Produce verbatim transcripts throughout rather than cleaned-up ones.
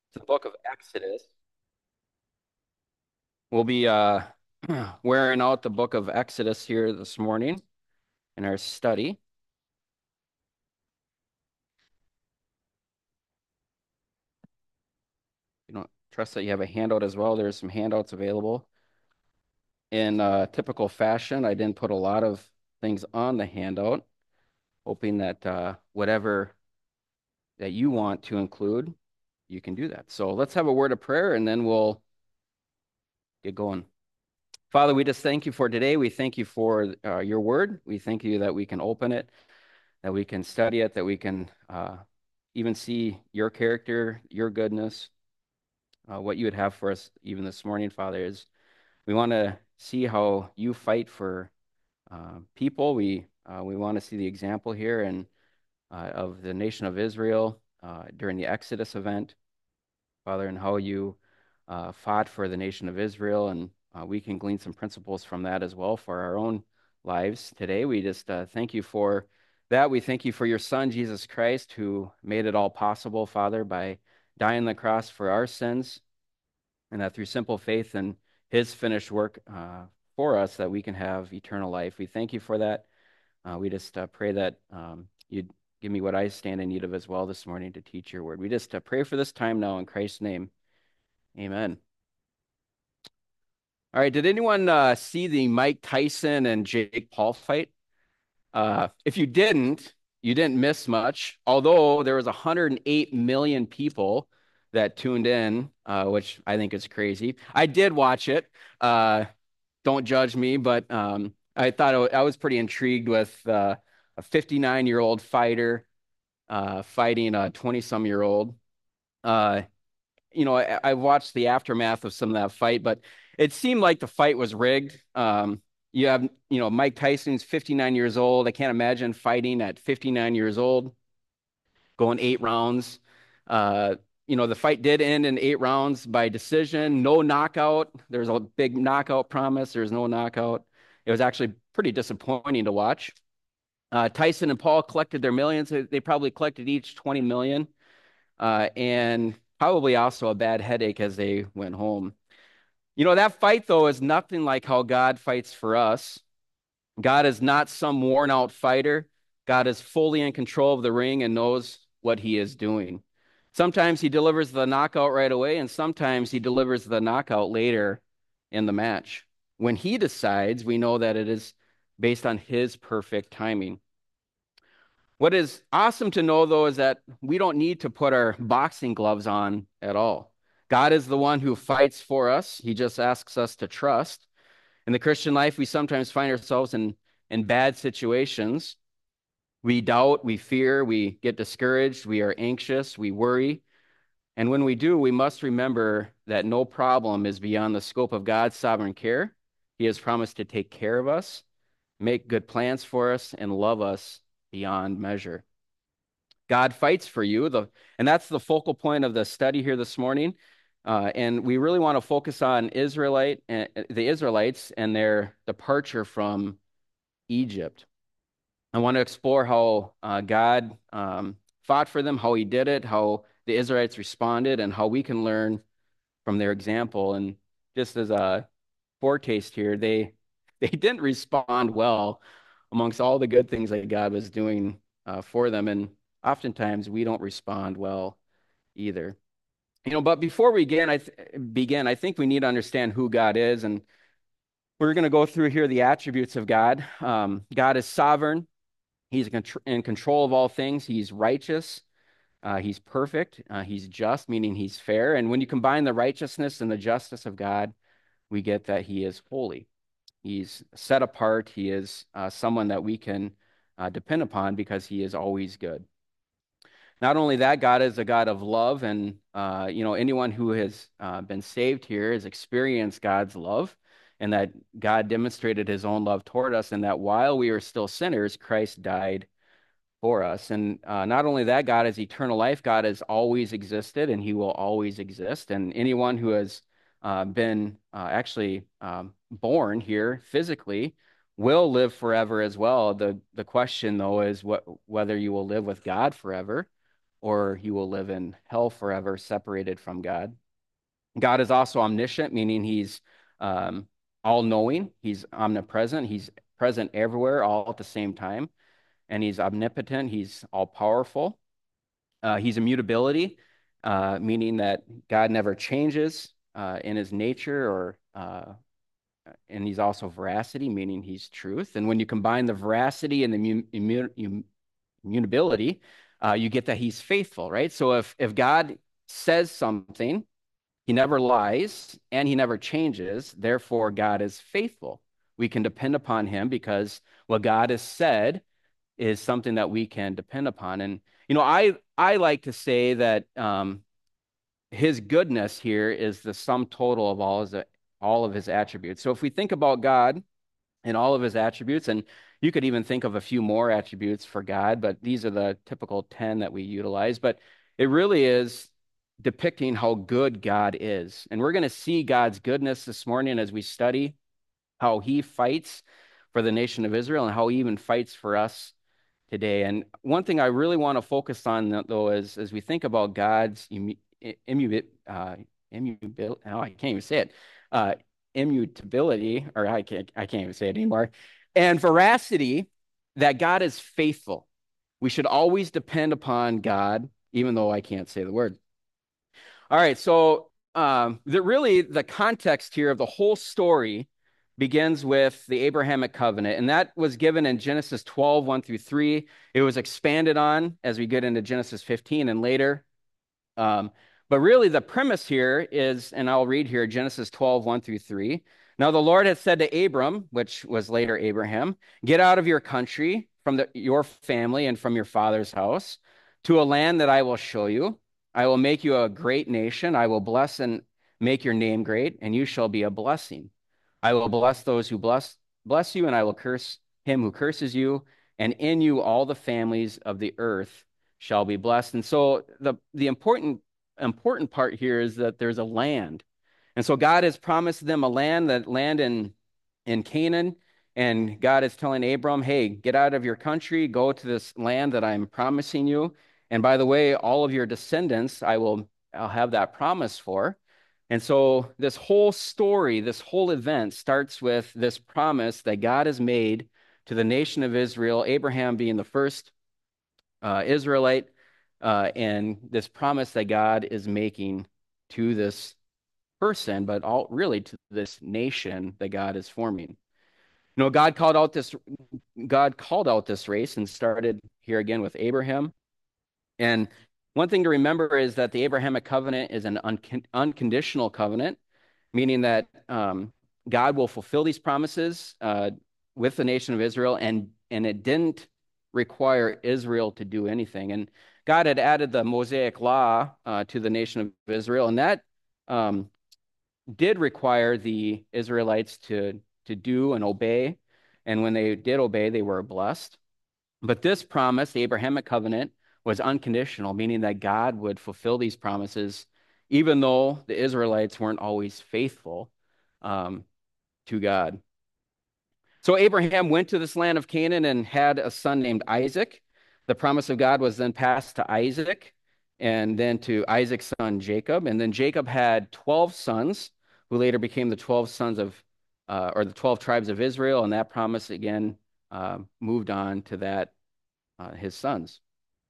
The book of Exodus. We'll be uh, wearing out the book of Exodus here this morning in our study. You know, trust that you have a handout as well. There's some handouts available. In uh, typical fashion, I didn't put a lot of things on the handout, hoping that uh, whatever that you want to include, you can do that. So let's have a word of prayer and then we'll get going. Father, we just thank you for today. We thank you for uh, your word. We thank you that we can open it, that we can study it, that we can uh, even see your character, your goodness, uh, what you would have for us even this morning, Father, is we want to see how you fight for uh, people. We uh, we want to see the example here and uh, of the nation of Israel uh, during the Exodus event, Father, and how you uh, fought for the nation of Israel, and uh, we can glean some principles from that as well for our own lives today. We just uh, thank you for that. We thank you for your Son, Jesus Christ, who made it all possible, Father, by dying on the cross for our sins, and that through simple faith in his finished work uh, for us, that we can have eternal life. We thank you for that. Uh, we just uh, pray that um, you'd give me what I stand in need of as well this morning to teach your word. We just uh, pray for this time now in Christ's name. Amen. All right. Did anyone uh, see the Mike Tyson and Jake Paul fight? Uh, if you didn't, you didn't miss much. Although there was one hundred eight million people that tuned in, uh, which I think is crazy. I did watch it. Uh, don't judge me, but um, I thought it, I was pretty intrigued with uh, a fifty-nine-year-old fighter uh, fighting a twenty-some-year-old. Uh, you know, I, I watched the aftermath of some of that fight, but it seemed like the fight was rigged. Um, you have, you know, Mike Tyson's fifty-nine years old. I can't imagine fighting at fifty-nine years old, going eight rounds. Uh, you know, the fight did end in eight rounds by decision, no knockout. There's a big knockout promise. There's no knockout. It was actually pretty disappointing to watch. Uh, Tyson and Paul collected their millions. They probably collected each twenty million, uh, and probably also a bad headache as they went home. You know, that fight, though, is nothing like how God fights for us. God is not some worn out fighter. God is fully in control of the ring and knows what he is doing. Sometimes he delivers the knockout right away, and sometimes he delivers the knockout later in the match. When he decides, we know that it is based on his perfect timing. What is awesome to know, though, is that we don't need to put our boxing gloves on at all. God is the one who fights for us. He just asks us to trust. In the Christian life, we sometimes find ourselves in, in bad situations. We doubt, we fear, we get discouraged, we are anxious, we worry. And when we do, we must remember that no problem is beyond the scope of God's sovereign care. He has promised to take care of us, make good plans for us, and love us beyond measure. God fights for you, the, and that's the focal point of the study here this morning. Uh, and we really want to focus on Israelite, uh, the Israelites and their departure from Egypt. I want to explore how uh, God um, fought for them, how he did it, how the Israelites responded, and how we can learn from their example. And just as a foretaste here, they they didn't respond well amongst all the good things that God was doing uh, for them. And oftentimes we don't respond well either. You know, but before we begin, I th- begin, I think we need to understand who God is, and we're going to go through here the attributes of God. Um, God is sovereign. He's in control of all things. He's righteous. Uh, he's perfect. Uh, he's just, meaning he's fair. And when you combine the righteousness and the justice of God, we get that he is holy. He's set apart. He is uh, someone that we can uh, depend upon because he is always good. Not only that, God is a God of love, and uh, you know, anyone who has uh, been saved here has experienced God's love, and that God demonstrated his own love toward us, and that while we were still sinners, Christ died for us. And uh, not only that, God is eternal life. God has always existed, and he will always exist. And anyone who has uh, been uh, actually um, born here physically will live forever as well. The the question, though, is what whether you will live with God forever, or you will live in hell forever, separated from God. God is also omniscient, meaning he's um, all-knowing. He's omnipresent. He's present everywhere, all at the same time. And he's omnipotent. He's all-powerful. Uh, he's immutability, uh, meaning that God never changes uh, in his nature, or uh, and he's also veracity, meaning he's truth. And when you combine the veracity and the immu- immu- immutability, uh, you get that he's faithful, right? So if if God says something, he never lies and he never changes. Therefore, God is faithful. We can depend upon him because what God has said is something that we can depend upon. And you know, I I like to say that um, his goodness here is the sum total of all his all of his attributes. So if we think about God and all of his attributes, and you could even think of a few more attributes for God, but these are the typical ten that we utilize. But it really is depicting how good God is. And we're going to see God's goodness this morning as we study how he fights for the nation of Israel and how he even fights for us today. And one thing I really want to focus on, though, is as we think about God's immu- immu- uh, immutability, oh, I can't even say it, uh, immutability, or I can't, I can't even say it anymore, and veracity, that God is faithful. We should always depend upon God, even though I can't say the word. All right, so um, the, really the context here of the whole story begins with the Abrahamic covenant, and that was given in Genesis twelve, one through three. It was expanded on as we get into Genesis fifteen and later. Um, but really the premise here is, and I'll read here, Genesis twelve, one through three. Now the Lord had said to Abram, which was later Abraham, get out of your country, from the, your family, and from your father's house, to a land that I will show you. I will make you a great nation. I will bless and make your name great, and you shall be a blessing. I will bless those who bless bless you, and I will curse him who curses you, and in you all the families of the earth shall be blessed. And so the the important important part here is that there's a land. And so God has promised them a land, that land in in Canaan, and God is telling Abram, hey, get out of your country, go to this land that I'm promising you. And by the way, all of your descendants, I will I'll have that promise for. And so this whole story, this whole event starts with this promise that God has made to the nation of Israel, Abraham being the first uh, Israelite, uh, and this promise that God is making to this person, but all really to this nation that God is forming. You know, God called out this God called out this race and started here again with Abraham. And one thing to remember is that the Abrahamic covenant is an un- unconditional covenant, meaning that um, God will fulfill these promises uh, with the nation of Israel, and and it didn't require Israel to do anything. And God had added the Mosaic law uh, to the nation of Israel, and that um, did require the Israelites to to do and obey. And when they did obey, they were blessed. But this promise, the Abrahamic covenant, was unconditional, meaning that God would fulfill these promises, even though the Israelites weren't always faithful um, to God. So Abraham went to this land of Canaan and had a son named Isaac. The promise of God was then passed to Isaac, and then to Isaac's son Jacob. And then Jacob had twelve sons, who later became the twelve sons of, uh, or the twelve tribes of Israel. And that promise again uh, moved on to that, uh, his sons.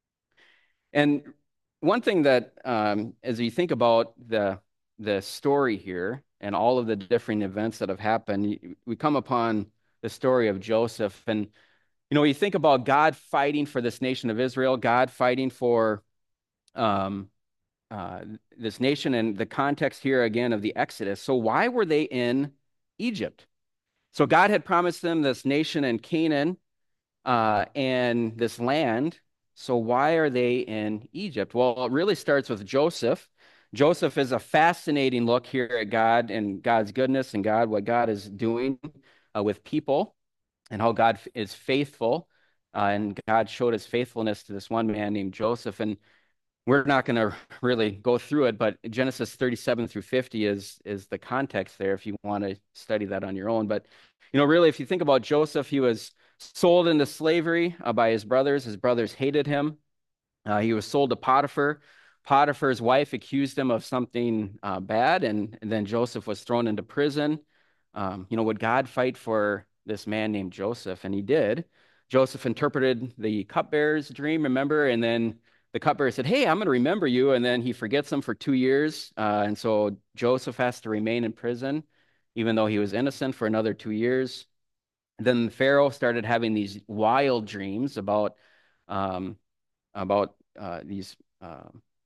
And one thing that, um, as you think about the the story here and all of the different events that have happened, we come upon the story of Joseph. And you know, you think about God fighting for this nation of Israel, God fighting for um, uh, this nation, and the context here again of the Exodus. So why were they in Egypt? So God had promised them this nation in Canaan uh, and this land. So why are they in Egypt? Well, it really starts with Joseph. Joseph is a fascinating look here at God and God's goodness and God, what God is doing uh, with people and how God is faithful. Uh, and God showed his faithfulness to this one man named Joseph. And we're not going to really go through it, but Genesis thirty-seven through fifty is is the context there if you want to study that on your own. But, you know, really, if you think about Joseph, he was sold into slavery uh, by his brothers. His brothers hated him. Uh, he was sold to Potiphar. Potiphar's wife accused him of something uh, bad, and, and then Joseph was thrown into prison. Um, you know, would God fight for this man named Joseph? And he did. Joseph interpreted the cupbearer's dream, remember? And then the cupbearer said, "Hey, I'm going to remember you." And then he forgets him for two years. Uh, and so Joseph has to remain in prison, even though he was innocent, for another two years. Then Pharaoh started having these wild dreams about um, about uh, these uh,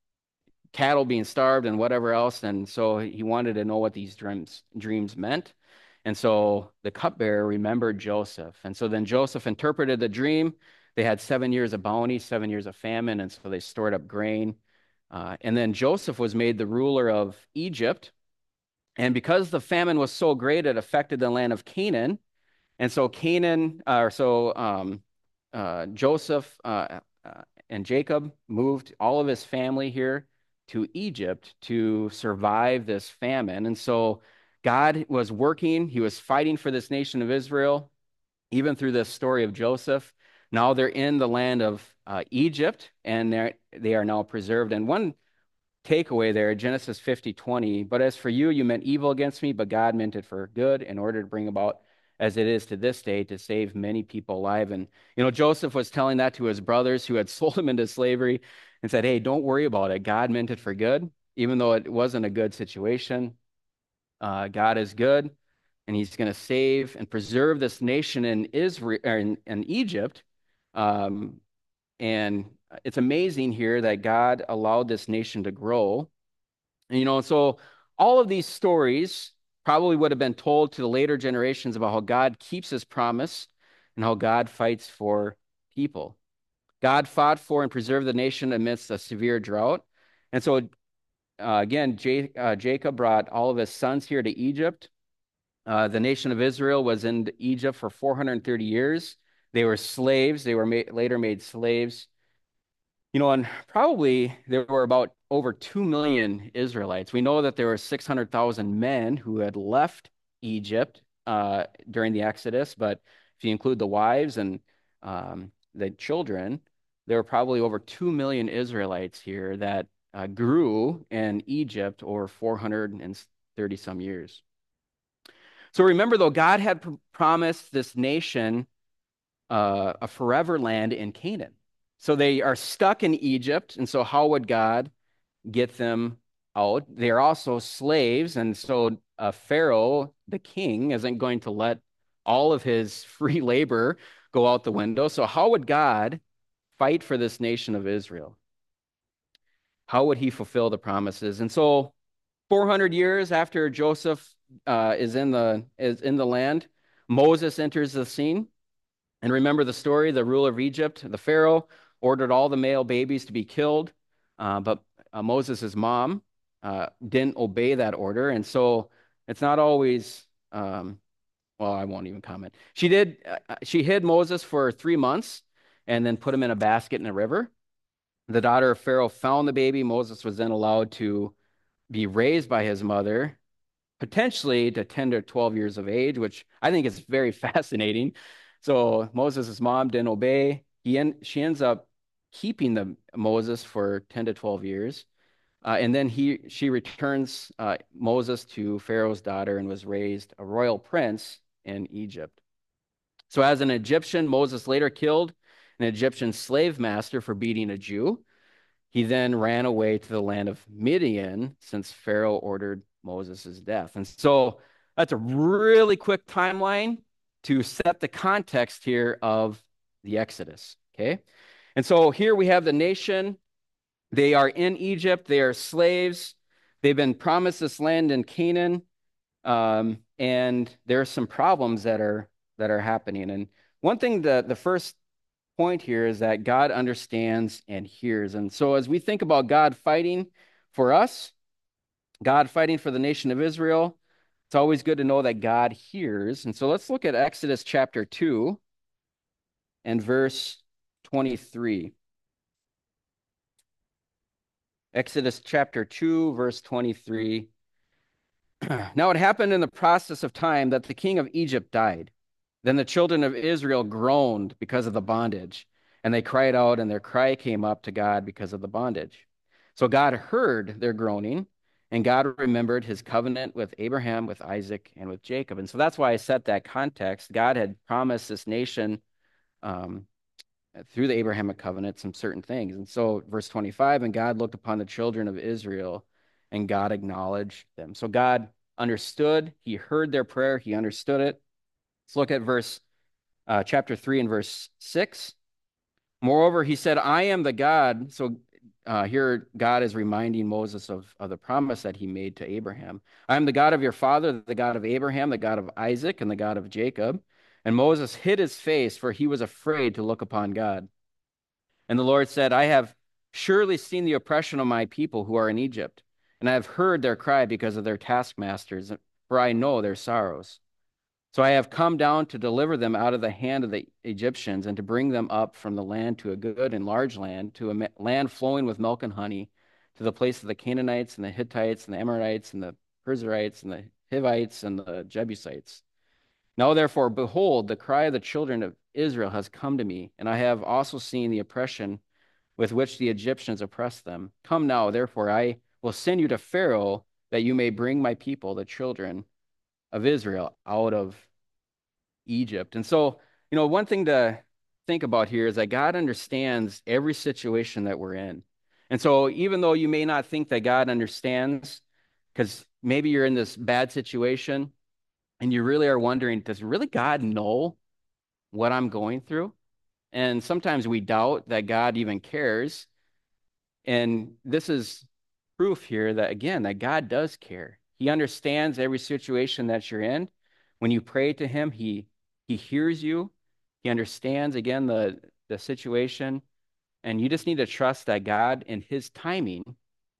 cattle being starved and whatever else. And so he wanted to know what these dreams dreams meant. And so the cupbearer remembered Joseph. And so then Joseph interpreted the dream. They had seven years of bounty, seven years of famine, and so they stored up grain. Uh, and then Joseph was made the ruler of Egypt. And because the famine was so great, it affected the land of Canaan. And so Canaan, uh, or so um, uh, Joseph uh, uh, and Jacob moved all of his family here to Egypt to survive this famine. And so God was working, he was fighting for this nation of Israel, even through this story of Joseph. Now they're in the land of uh, Egypt, and they're, they are now preserved. And one takeaway there, Genesis fifty twenty. But as for you, you meant evil against me, but God meant it for good in order to bring about, as it is to this day, to save many people alive. And, you know, Joseph was telling that to his brothers who had sold him into slavery and said, "Hey, don't worry about it. God meant it for good, even though it wasn't a good situation. Uh, God is good, and he's going to save and preserve this nation in Israel, or in, in Egypt. Um, and it's amazing here that God allowed this nation to grow. And, you know, so all of these stories probably would have been told to the later generations about how God keeps his promise and how God fights for people. God fought for and preserved the nation amidst a severe drought. And so, uh, again, J- uh, Jacob brought all of his sons here to Egypt. Uh, the nation of Israel was in Egypt for four hundred thirty years. They were slaves. They were ma- later made slaves. You know, and probably there were about over two million Israelites. We know that there were six hundred thousand men who had left Egypt uh, during the Exodus, but if you include the wives and um, the children, there were probably over two million Israelites here that uh, grew in Egypt over four hundred thirty some years. So remember, though, God had pr- promised this nation uh, a forever land in Canaan. So they are stuck in Egypt. And so, how would God get them out? They are also slaves. And so, uh, Pharaoh, the king, isn't going to let all of his free labor go out the window. So, how would God fight for this nation of Israel? How would he fulfill the promises? And so, four hundred years after Joseph uh, is in the is in the land, Moses enters the scene. And remember the story, the ruler of Egypt, the Pharaoh ordered all the male babies to be killed, uh, but uh, Moses' mom uh, didn't obey that order. And so it's not always, um, well, I won't even comment. She did, uh, she hid Moses for three months and then put him in a basket in a river. The daughter of Pharaoh found the baby. Moses was then allowed to be raised by his mother, potentially to ten to twelve years of age, which I think is very fascinating. So Moses' mom didn't obey. He en- she ends up keeping the Moses for ten to twelve years. Uh, and then he she returns uh, Moses to Pharaoh's daughter and was raised a royal prince in Egypt. So as an Egyptian, Moses later killed an Egyptian slave master for beating a Jew. He then ran away to the land of Midian since Pharaoh ordered Moses' death. And so that's a really quick timeline to set the context here of the Exodus. Okay. And so here we have the nation. They are in Egypt. They are slaves. They've been promised this land in Canaan. Um, and there are some problems that are that are happening. And one thing that the first point here is that God understands and hears. And so as we think about God fighting for us, God fighting for the nation of Israel, it's always good to know that God hears. And so let's look at Exodus chapter two and verse twenty-three. Exodus chapter two, verse twenty-three. Now it happened in the process of time that the king of Egypt died. Then the children of Israel groaned because of the bondage, And they cried out, and their cry came up to God because of the bondage. So God heard their groaning, and God remembered his covenant with Abraham, with Isaac, and with Jacob. And so that's why I set that context. God had promised this nation um, through the Abrahamic covenant some certain things. And so, verse twenty-five, and God looked upon the children of Israel, and God acknowledged them. So God understood, he heard their prayer, he understood it. Let's look at verse uh, chapter three and verse six. Moreover, he said, I am the God. So uh, here God is reminding Moses of, of the promise that he made to Abraham. I am the God of your father, the God of Abraham, the God of Isaac, and the God of Jacob. And Moses hid his face, for he was afraid to look upon God. And the Lord said, I have surely seen the oppression of my people who are in Egypt, and I have heard their cry because of their taskmasters, for I know their sorrows. So I have come down to deliver them out of the hand of the Egyptians and to bring them up from the land to a good and large land, to a land flowing with milk and honey, to the place of the Canaanites and the Hittites and the Amorites and the Perizzites and the Hivites and the Jebusites. Now therefore, behold, the cry of the children of Israel has come to me, and I have also seen the oppression with which the Egyptians oppressed them. Come now, therefore, I will send you to Pharaoh, that you may bring my people, the children of Israel, out of Egypt. And so, you know, one thing to think about here is that God understands every situation that we're in. And so even though you may not think that God understands, because maybe you're in this bad situation and you really are wondering, does really God know what I'm going through? And sometimes we doubt that God even cares. And this is proof here that, again, that God does care. He understands every situation that you're in. When you pray to him, he he hears you. He understands, again, the, the situation. And you just need to trust that God, in his timing,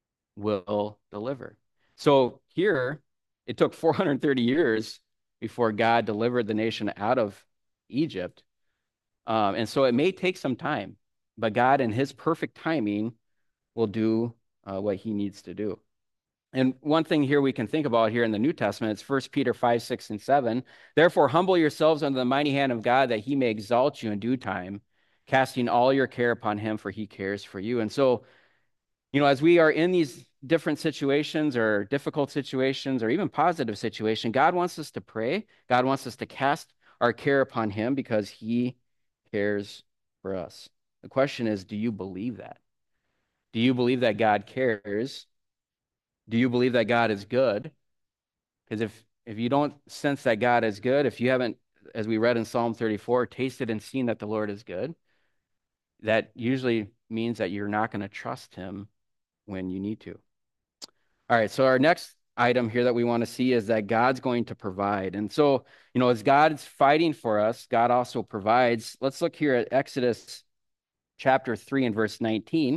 will deliver. So here, it took four hundred thirty years before God delivered the nation out of Egypt. Um, and so it may take some time, but God, in his perfect timing, will do uh, what he needs to do. And one thing here we can think about here in the New Testament, it's First Peter five, six, and seven. Therefore, humble yourselves under the mighty hand of God, that he may exalt you in due time, casting all your care upon him, for he cares for you. And so, you know, as we are in these different situations or difficult situations or even positive situations, God wants us to pray. God wants us to cast our care upon him because he cares for us. The question is, do you believe that? Do you believe that God cares? Do you believe that God is good? Because if if you don't sense that God is good, if you haven't, as we read in Psalm thirty-four, tasted and seen that the Lord is good, that usually means that you're not going to trust him when you need to. All right, so our next item here that we want to see is that God's going to provide. And so, you know, as God's fighting for us, God also provides. Let's look here at Exodus chapter three and verse nineteen.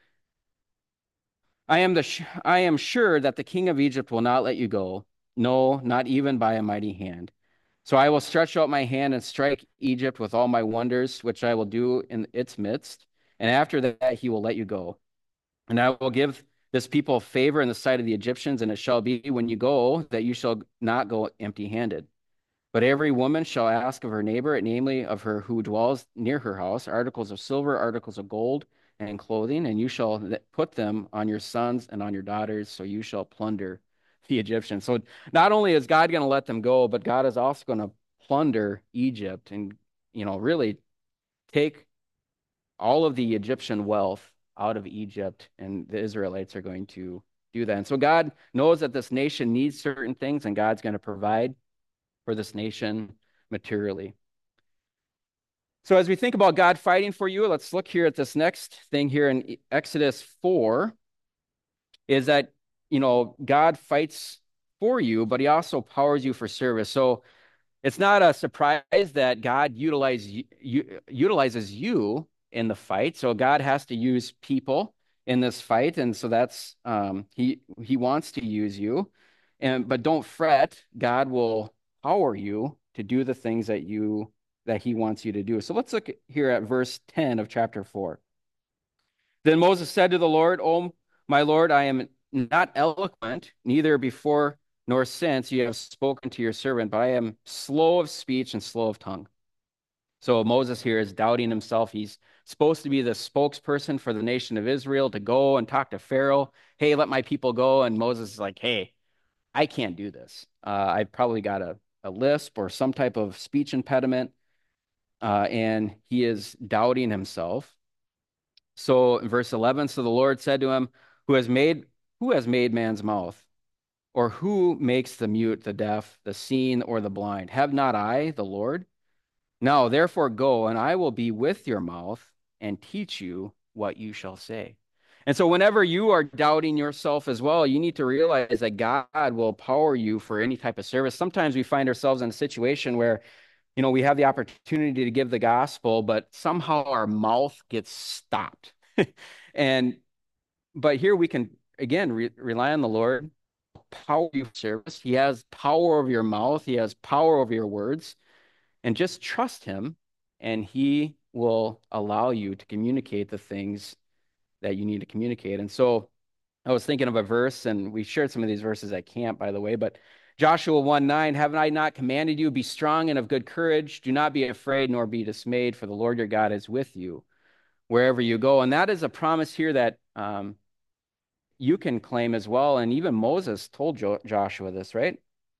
I am the sh- I am sure that the king of Egypt will not let you go, no, not even by a mighty hand. So I will stretch out my hand and strike Egypt with all my wonders, which I will do in its midst. And after that, he will let you go. And I will give this people favor in the sight of the Egyptians, and it shall be when you go that you shall not go empty-handed. But every woman shall ask of her neighbor, namely of her who dwells near her house, articles of silver, articles of gold, and clothing, and you shall put them on your sons and on your daughters, so you shall plunder the Egyptians. So not only is God going to let them go, but God is also going to plunder Egypt and, you know, really take all of the Egyptian wealth out of Egypt, and the Israelites are going to do that. And so God knows that this nation needs certain things, and God's going to provide for this nation materially. So as we think about God fighting for you, let's look here at this next thing here in Exodus four, is that, you know, God fights for you, but he also powers you for service. So it's not a surprise that God utilize, u- utilizes you in the fight. So God has to use people in this fight. And so that's, um, he, he wants to use you. And, but don't fret, God will power you to do the things that you, that he wants you to do. So let's look here at verse ten of chapter four. Then Moses said to the Lord, "Oh, my Lord, I am not eloquent, neither before nor since you have spoken to your servant, but I am slow of speech and slow of tongue." So Moses here is doubting himself. He's supposed to be the spokesperson for the nation of Israel to go and talk to Pharaoh. Hey, let my people go. And Moses is like, hey, I can't do this. Uh, I've probably got a, a lisp or some type of speech impediment. Uh, and he is doubting himself. So in verse eleven, so the Lord said to him, who has made who has made man's mouth? Or who makes the mute, the deaf, the seeing, or the blind? Have not I, the Lord? Now, therefore, go, and I will be with your mouth and teach you what you shall say. And so, whenever you are doubting yourself as well, you need to realize that God will empower you for any type of service. Sometimes we find ourselves in a situation where, you know, we have the opportunity to give the gospel, but somehow our mouth gets stopped. and, but here we can, again, re- rely on the Lord, power you for service. He has power over your mouth, He has power over your words. And just trust Him, and He will allow you to communicate the things that you need to communicate. And so I was thinking of a verse, and we shared some of these verses at camp, by the way, but Joshua one nine, haven't I not commanded you, be strong and of good courage? Do not be afraid nor be dismayed, for the Lord your God is with you wherever you go. And that is a promise here that um, you can claim as well. And even Moses told jo- Joshua this, right?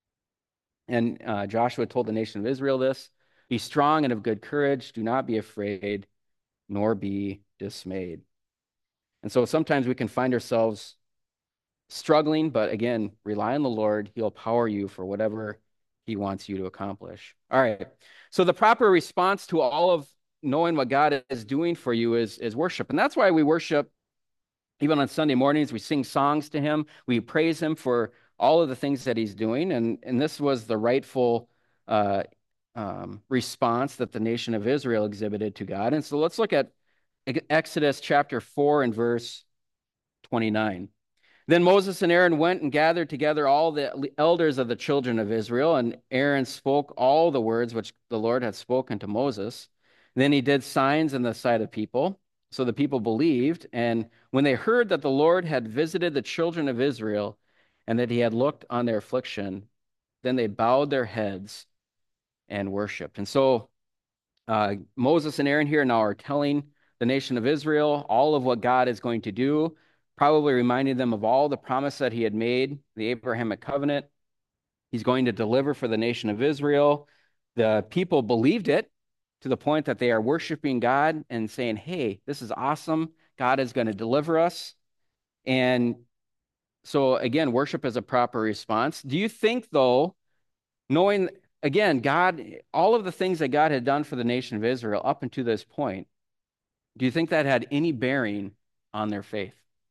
And uh, Joshua told the nation of Israel this, be strong and of good courage. Do not be afraid, nor be dismayed. And so sometimes we can find ourselves struggling, but again, rely on the Lord. He'll power you for whatever He wants you to accomplish. All right. So the proper response to all of knowing what God is doing for you is, is worship. And that's why we worship. Even on Sunday mornings, we sing songs to Him. We praise Him for all of the things that He's doing. And, and this was the rightful uh, um, response that the nation of Israel exhibited to God. And so let's look at Exodus chapter four and verse twenty-nine. Then Moses and Aaron went and gathered together all the elders of the children of Israel, and Aaron spoke all the words which the Lord had spoken to Moses. Then he did signs in the sight of people. So the people believed, and when they heard that the Lord had visited the children of Israel and that He had looked on their affliction, then they bowed their heads and worshiped. And so uh, Moses and Aaron here now are telling the nation of Israel all of what God is going to do, probably reminding them of all the promise that He had made, the Abrahamic covenant. He's going to deliver for the nation of Israel. The people believed it to the point that they are worshiping God and saying, hey, this is awesome. God is going to deliver us. And so, again, worship is a proper response. Do you think, though, knowing, again, God, all of the things that God had done for the nation of Israel up until this point, do you think that had any bearing on their faith?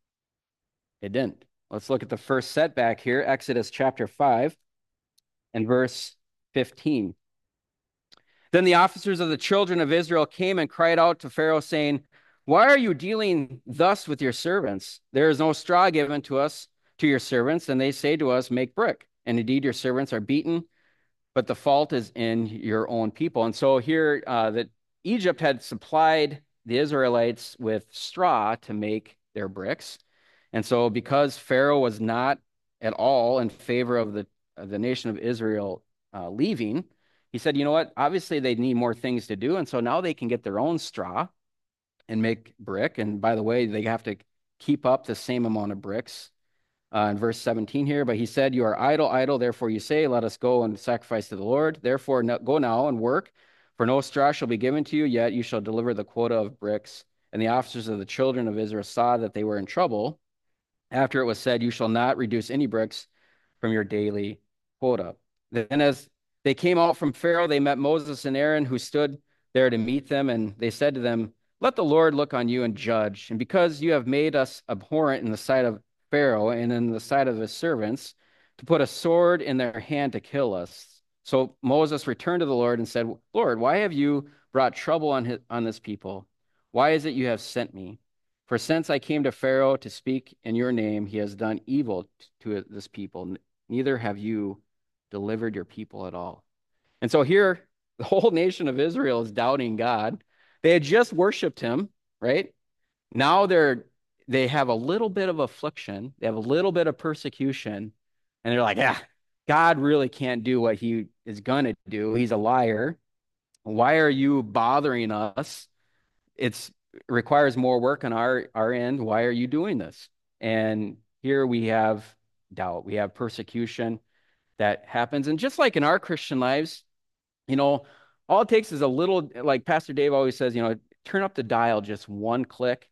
It didn't. Let's look at the first setback here, Exodus chapter five and verse fifteen. Then the officers of the children of Israel came and cried out to Pharaoh, saying, why are you dealing thus with your servants? There is no straw given to us, to your servants, and they say to us, make brick. And indeed, your servants are beaten, but the fault is in your own people. And so here, uh, that Egypt had supplied the Israelites with straw to make their bricks. And so because Pharaoh was not at all in favor of the, of the nation of Israel uh, leaving, he said, you know what, obviously they need more things to do. And so now they can get their own straw and make brick. And by the way, they have to keep up the same amount of bricks. Uh, in verse seventeen here, but he said, you are idle, idle, therefore you say, let us go and sacrifice to the Lord. Therefore no, go now and work, for no straw shall be given to you, yet you shall deliver the quota of bricks. And the officers of the children of Israel saw that they were in trouble. After it was said, you shall not reduce any bricks from your daily quota. Then as they came out from Pharaoh, they met Moses and Aaron, who stood there to meet them, and they said to them, let the Lord look on you and judge. And because you have made us abhorrent in the sight of Pharaoh and in the sight of his servants, to put a sword in their hand to kill us. So Moses returned to the Lord and said, Lord, why have you brought trouble on, his, on this people? Why is it you have sent me? For since I came to Pharaoh to speak in your name, he has done evil to this people. Neither have you delivered your people at all. And so here, the whole nation of Israel is doubting God. They had just worshiped him, right? Now they're they have a little bit of affliction, they have a little bit of persecution, and they're like, yeah, God really can't do what he is going to do. He's a liar. Why are you bothering us? It's requires more work on our, our end. Why are you doing this? And here we have doubt. We have persecution that happens. And just like in our Christian lives, you know, all it takes is a little, like Pastor Dave always says, you know, turn up the dial just one click,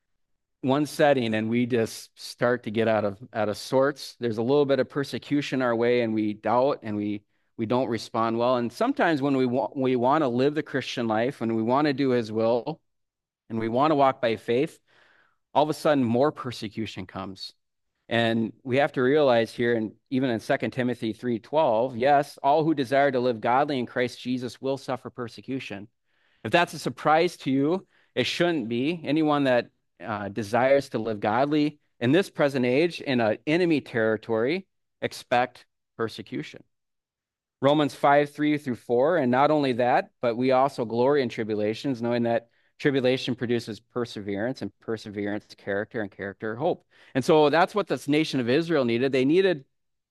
one setting, and we just start to get out of out of sorts. There's a little bit of persecution our way, and we doubt and we we don't respond well. And sometimes when we want we want to live the Christian life, and we want to do His will, and we want to walk by faith, all of a sudden more persecution comes. And we have to realize here, and even in Second Timothy three twelve, yes, all who desire to live godly in Christ Jesus will suffer persecution. If that's a surprise to you, it shouldn't be. Anyone that uh, desires to live godly in this present age in an enemy territory, expect persecution. Romans five, three through four, and not only that, but we also glory in tribulations, knowing that tribulation produces perseverance, and perseverance, character, and character, hope. And so that's what this nation of Israel needed. They needed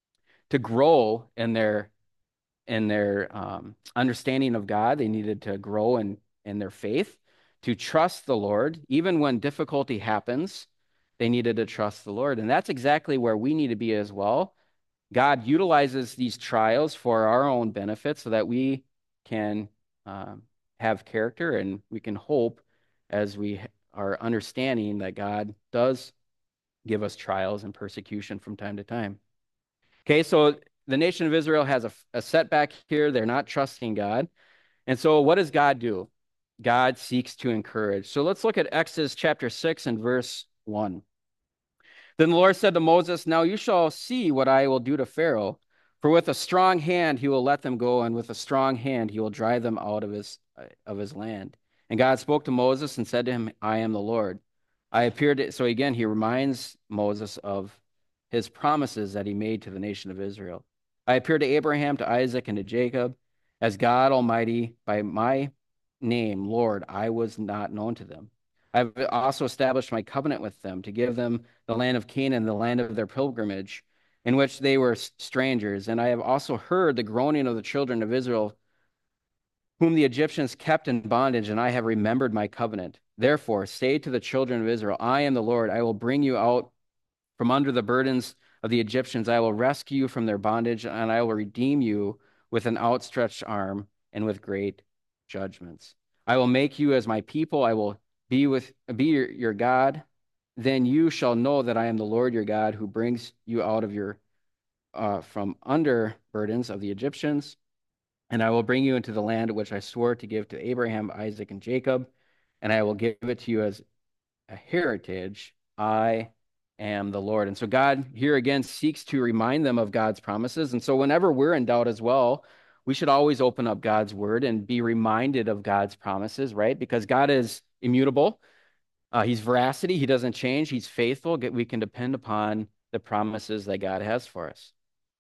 to grow in their in their um, understanding of God. They needed to grow in, in their faith, to trust the Lord. Even when difficulty happens, they needed to trust the Lord. And that's exactly where we need to be as well. God utilizes these trials for our own benefit so that we can um, have character and we can hope as we are understanding that God does give us trials and persecution from time to time. Okay, so the nation of Israel has a, a setback here. They're not trusting God. And so what does God do? God seeks to encourage. So let's look at Exodus chapter six and verse one. Then the Lord said to Moses, now you shall see what I will do to Pharaoh. For with a strong hand he will let them go, and with a strong hand he will drive them out of his, of his land. And God spoke to Moses and said to him, I am the Lord. I appeared to, so again, he reminds Moses of his promises that he made to the nation of Israel. I appeared to Abraham, to Isaac, and to Jacob as God Almighty. By my name, Lord, I was not known to them. I've also established my covenant with them to give them the land of Canaan, the land of their pilgrimage, in which they were strangers. And I have also heard the groaning of the children of Israel, whom the Egyptians kept in bondage, and I have remembered my covenant. Therefore, say to the children of Israel, I am the Lord. I will bring you out from under the burdens of the Egyptians. I will rescue you from their bondage, and I will redeem you with an outstretched arm and with great judgments. I will make you as my people. I will be with be your, your God. Then you shall know that I am the Lord your God, who brings you out of your uh, from under burdens of the Egyptians. And I will bring you into the land which I swore to give to Abraham, Isaac, and Jacob, and I will give it to you as a heritage. I am the Lord. And so God here again seeks to remind them of God's promises. And so whenever we're in doubt as well, we should always open up God's word and be reminded of God's promises, right? Because God is immutable. Uh, he's veracity. He doesn't change. He's faithful. We can depend upon the promises that God has for us.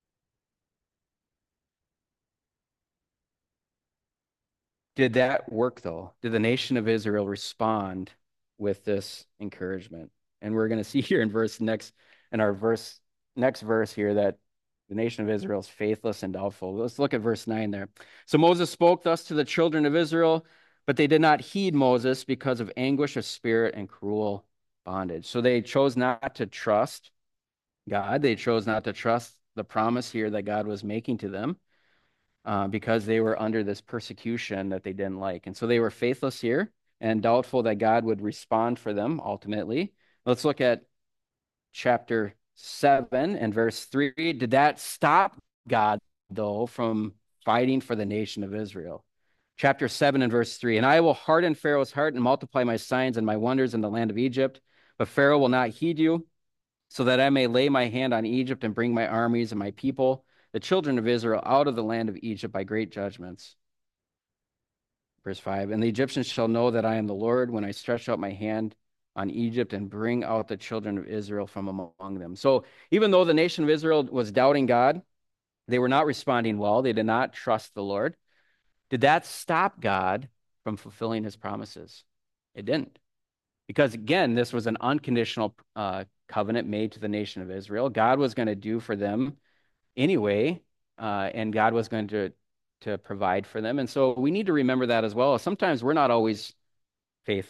Did that work though? Did the nation of Israel respond with this encouragement? And we're going to see here in verse next, in our verse, next verse here, that the nation of Israel is faithless and doubtful. Let's look at verse nine there. So Moses spoke thus to the children of Israel, but they did not heed Moses because of anguish of spirit and cruel bondage. So they chose not to trust God. They chose not to trust the promise here that God was making to them. Uh, because they were under this persecution that they didn't like. And so they were faithless here and doubtful that God would respond for them ultimately. Let's look at chapter seven and verse three. Did that stop God, though, from fighting for the nation of Israel? Chapter seven and verse three. And I will harden Pharaoh's heart and multiply my signs and my wonders in the land of Egypt, but Pharaoh will not heed you, so that I may lay my hand on Egypt and bring my armies and my people, the children of Israel, out of the land of Egypt by great judgments. Verse five, and the Egyptians shall know that I am the Lord when I stretch out my hand on Egypt and bring out the children of Israel from among them. So even though the nation of Israel was doubting God, they were not responding well. They did not trust the Lord. Did that stop God from fulfilling his promises? It didn't. Because again, this was an unconditional uh, covenant made to the nation of Israel. God was going to do for them anyway, uh, and God was going to to provide for them. And so we need to remember that as well. Sometimes we're not always faithful.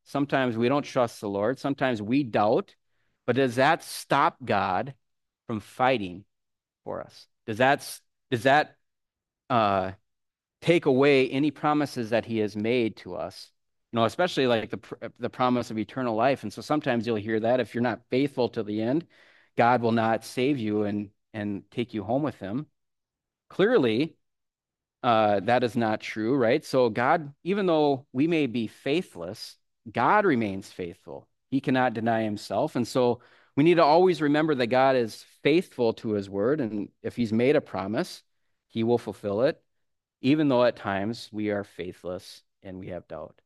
Sometimes we don't trust the Lord. Sometimes we doubt. But does that stop God from fighting for us? Does that does that uh, take away any promises that He has made to us? You know, especially like the the promise of eternal life. And so sometimes you'll hear that if you're not faithful to the end, God will not save you and and take you home with Him. Clearly, uh, that is not true, right? So God, even though we may be faithless, God remains faithful. He cannot deny Himself. And so we need to always remember that God is faithful to His word. And if He's made a promise, He will fulfill it, even though at times we are faithless and we have doubt.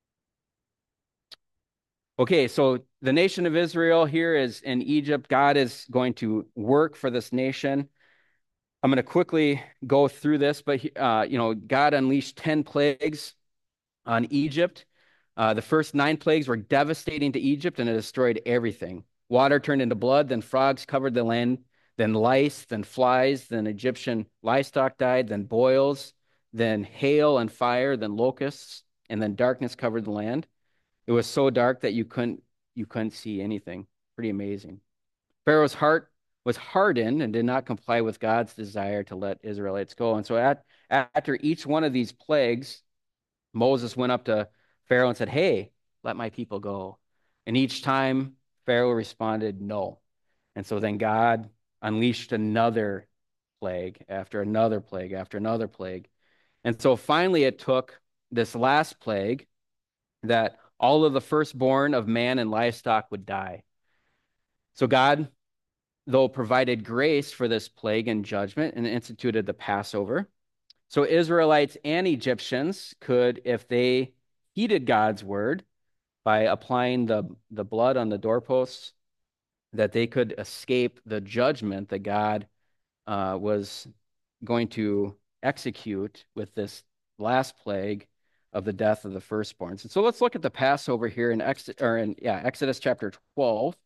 Okay, so the nation of Israel here is in Egypt. God is going to work for this nation. I'm going to quickly go through this, but uh, you know, God unleashed ten plagues on Egypt. Uh, the first nine plagues were devastating to Egypt, and it destroyed everything. Water turned into blood, then frogs covered the land, then lice, then flies, then Egyptian livestock died, then boils, then hail and fire, then locusts, and then darkness covered the land. It was so dark that you couldn't you couldn't see anything. Pretty amazing. Pharaoh's heart was hardened and did not comply with God's desire to let Israelites go. And so at, after each one of these plagues, Moses went up to Pharaoh and said, "Hey, let my people go." And each time Pharaoh responded, "No." And so then God unleashed another plague after another plague after another plague. And so finally it took this last plague that all of the firstborn of man and livestock would die. So God, though, provided grace for this plague and judgment and instituted the Passover. So Israelites and Egyptians could, if they heeded God's word by applying the, the blood on the doorposts, that they could escape the judgment that God uh, was going to execute with this last plague of the death of the firstborns. And so let's look at the Passover here in Exodus, or in yeah, Exodus chapter twelve,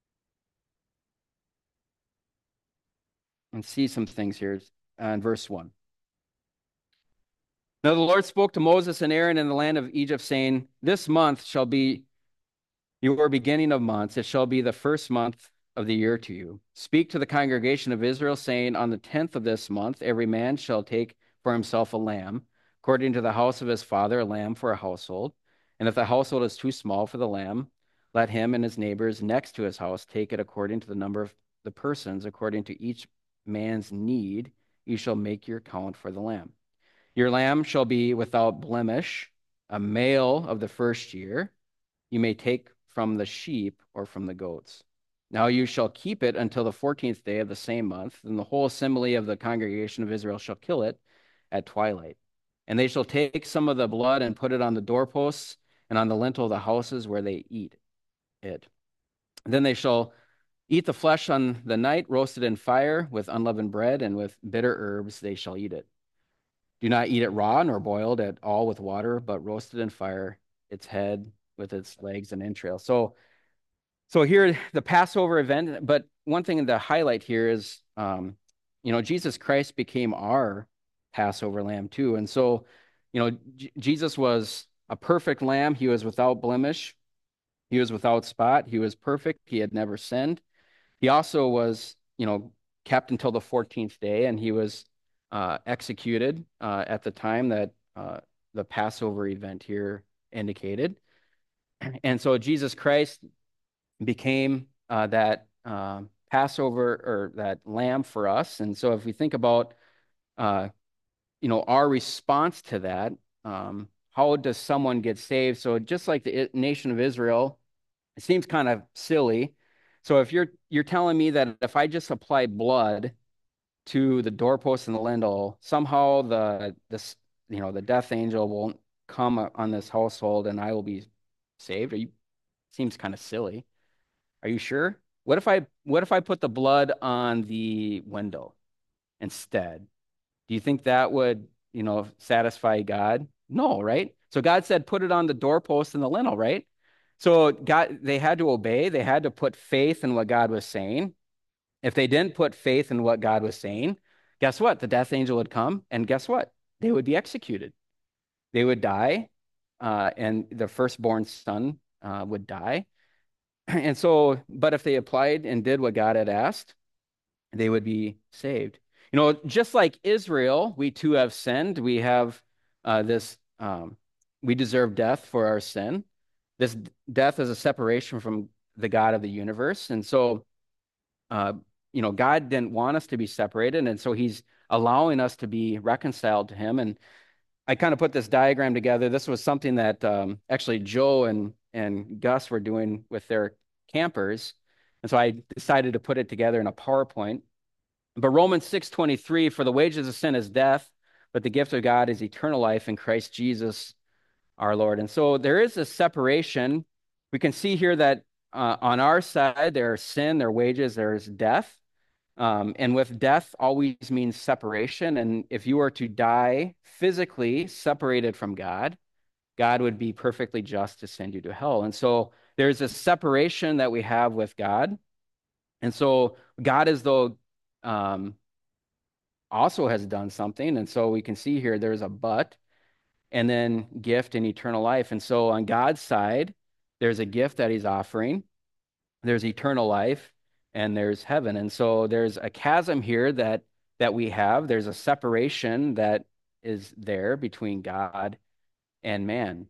and see some things here in verse one. Now the Lord spoke to Moses and Aaron in the land of Egypt, saying, "This month shall be your beginning of months. It shall be the first month of the year to you. Speak to the congregation of Israel, saying, on the tenth of this month, every man shall take for himself a lamb, according to the house of his father, a lamb for a household. And if the household is too small for the lamb, let him and his neighbors next to his house take it according to the number of the persons, according to each man's need. You shall make your count for the lamb. Your lamb shall be without blemish, a male of the first year. You may take from the sheep or from the goats. Now you shall keep it until the fourteenth day of the same month, and the whole assembly of the congregation of Israel shall kill it at twilight. And they shall take some of the blood and put it on the doorposts and on the lintel of the houses where they eat it. Then they shall eat the flesh on the night, roasted in fire with unleavened bread, and with bitter herbs they shall eat it. Do not eat it raw nor boiled at all with water, but roasted in fire, its head with its legs and entrails. So, so here the Passover event. But one thing to highlight here is, um, you know, Jesus Christ became our Passover lamb too. And so, you know, J- Jesus was a perfect lamb. He was without blemish. He was without spot. He was perfect. He had never sinned. He also was, you know, kept until the fourteenth day, and he was uh, executed uh, at the time that uh, the Passover event here indicated. And so Jesus Christ became uh, that uh, Passover or that lamb for us. And so if we think about, uh, you know, our response to that, um, how does someone get saved? So just like the nation of Israel, it seems kind of silly. So if you're you're telling me that if I just apply blood to the doorpost and the lintel, somehow the this you know the death angel won't come on this household and I will be saved? Are you, seems kind of silly. Are you sure? What if I what if I put the blood on the window instead? Do you think that would, you know, satisfy God? No, right? So God said, put it on the doorpost and the lintel, right? So God, they had to obey. They had to put faith in what God was saying. If they didn't put faith in what God was saying, guess what? The death angel would come, and guess what? They would be executed. They would die, uh, and the firstborn son uh, would die. And so, but if they applied and did what God had asked, they would be saved. You know, just like Israel, we too have sinned. We have uh, this, um, we deserve death for our sin. This death is a separation from the God of the universe. And so, uh, you know, God didn't want us to be separated. And so he's allowing us to be reconciled to him. And I kind of put this diagram together. This was something that um, actually Joe and, and Gus were doing with their campers. And so I decided to put it together in a PowerPoint. But Romans six twenty-three, for the wages of sin is death, but the gift of God is eternal life in Christ Jesus our Lord. And so there is a separation. We can see here that uh, on our side, there's sin, their wages, there's death. Um, and with death always means separation. And if you were to die physically separated from God, God would be perfectly just to send you to hell. And so there's a separation that we have with God. And so God, as though um, also has done something. And so we can see here there's a but, and then gift and eternal life. And so on God's side, there's a gift that he's offering, there's eternal life, and there's heaven. And so there's a chasm here that that we have. There's a separation that is there between God and man.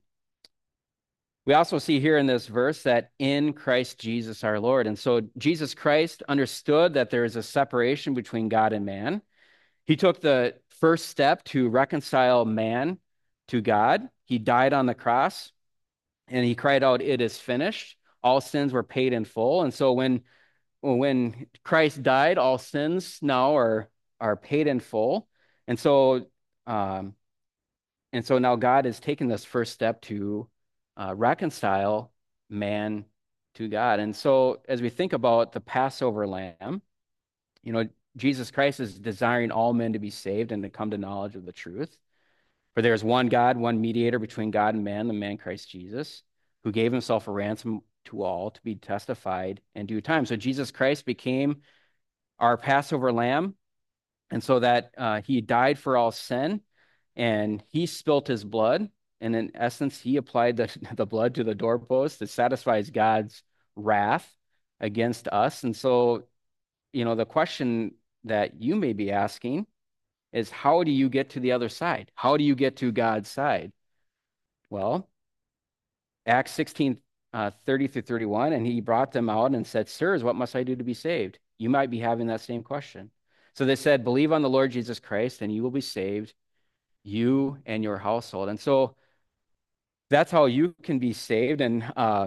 We also see here in this verse that in Christ Jesus our Lord. And so Jesus Christ understood that there is a separation between God and man. He took the first step to reconcile man to God. He died on the cross and he cried out, "It is finished." All sins were paid in full. And so when when Christ died, all sins now are are paid in full. And so um, and so now God has taken this first step to uh, reconcile man to God. And so as we think about the Passover lamb, you know, Jesus Christ is desiring all men to be saved and to come to knowledge of the truth. For there is one God, one mediator between God and man, the man Christ Jesus, who gave himself a ransom to all to be testified in due time. So Jesus Christ became our Passover lamb, and so that uh, he died for all sin, and he spilt his blood. And in essence, he applied the, the blood to the doorpost that satisfies God's wrath against us. And so, you know, the question that you may be asking is, how do you get to the other side? How do you get to God's side? Well, Acts sixteen, uh, thirty through thirty-one, and he brought them out and said, "Sirs, what must I do to be saved?" You might be having that same question. So they said, "Believe on the Lord Jesus Christ, and you will be saved, you and your household." And so that's how you can be saved. And uh,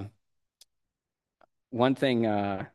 one thing, uh,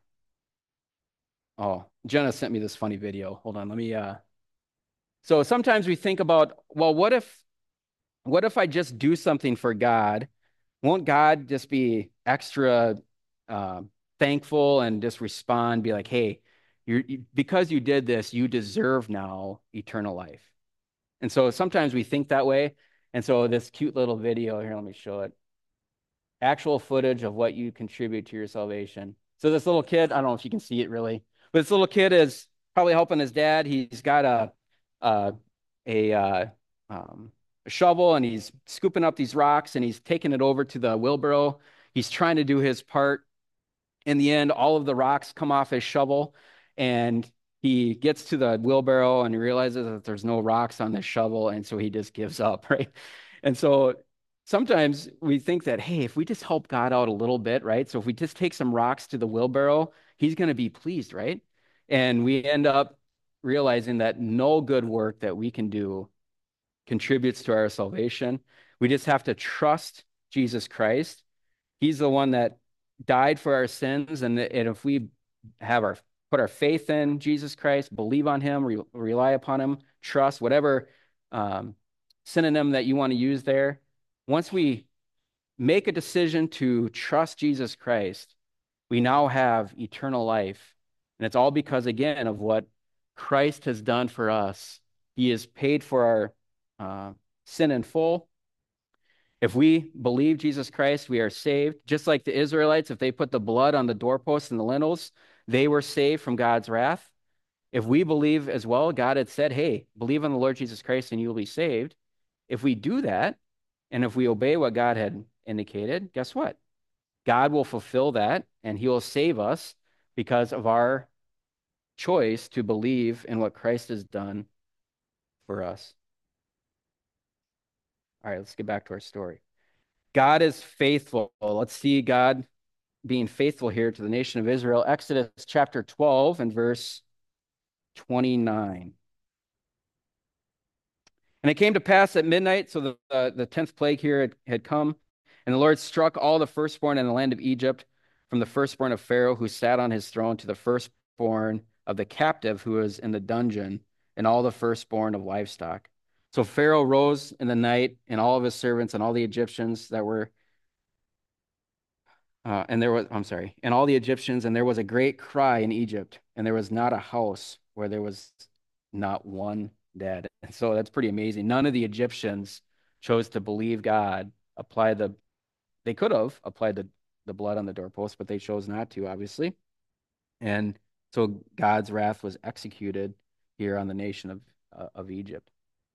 oh, Jenna sent me this funny video. Hold on, let me. Uh... So sometimes we think about, well, what if, what if I just do something for God? Won't God just be extra uh, thankful and just respond, be like, "Hey, you're, you, because you did this, you deserve now eternal life." And so sometimes we think that way. And so this cute little video here, let me show it. Actual footage of what you contribute to your salvation. So this little kid, I don't know if you can see it really, but this little kid is probably helping his dad. He's got a a, a uh, um, a shovel and he's scooping up these rocks and he's taking it over to the wheelbarrow. He's trying to do his part. In the end, all of the rocks come off his shovel and he gets to the wheelbarrow and he realizes that there's no rocks on the shovel. And so he just gives up, right? And so sometimes we think that, hey, if we just help God out a little bit, right? So if we just take some rocks to the wheelbarrow, he's going to be pleased, right? And we end up realizing that no good work that we can do contributes to our salvation. We just have to trust Jesus Christ. He's the one that died for our sins. And, and if we have our put our faith in Jesus Christ, believe on him, re, rely upon him, trust, whatever um, synonym that you want to use there. Once we make a decision to trust Jesus Christ, we now have eternal life. And it's all because, again, of what Christ has done for us. He has paid for our uh, sin in full. If we believe Jesus Christ, we are saved. Just like the Israelites, if they put the blood on the doorposts and the lintels, they were saved from God's wrath. If we believe as well, God had said, "Hey, believe on the Lord Jesus Christ and you will be saved." If we do that, and if we obey what God had indicated, guess what? God will fulfill that and he will save us because of our choice to believe in what Christ has done for us. All right, let's get back to our story. God is faithful. Let's see God being faithful here to the nation of Israel. Exodus chapter twelve and verse twenty-nine. And it came to pass at midnight, so the, uh, the tenth plague here had, had come, and the Lord struck all the firstborn in the land of Egypt, from the firstborn of Pharaoh who sat on his throne to the firstborn of the captive who was in the dungeon, and all the firstborn of livestock. So Pharaoh rose in the night, and all of his servants and all the Egyptians that were Uh, and there was, I'm sorry, and all the Egyptians, and there was a great cry in Egypt, and there was not a house where there was not one dead. And so that's pretty amazing. None of the Egyptians chose to believe God, apply the, they could have applied the, the blood on the doorpost, but they chose not to, obviously. And so God's wrath was executed here on the nation of, uh, of Egypt.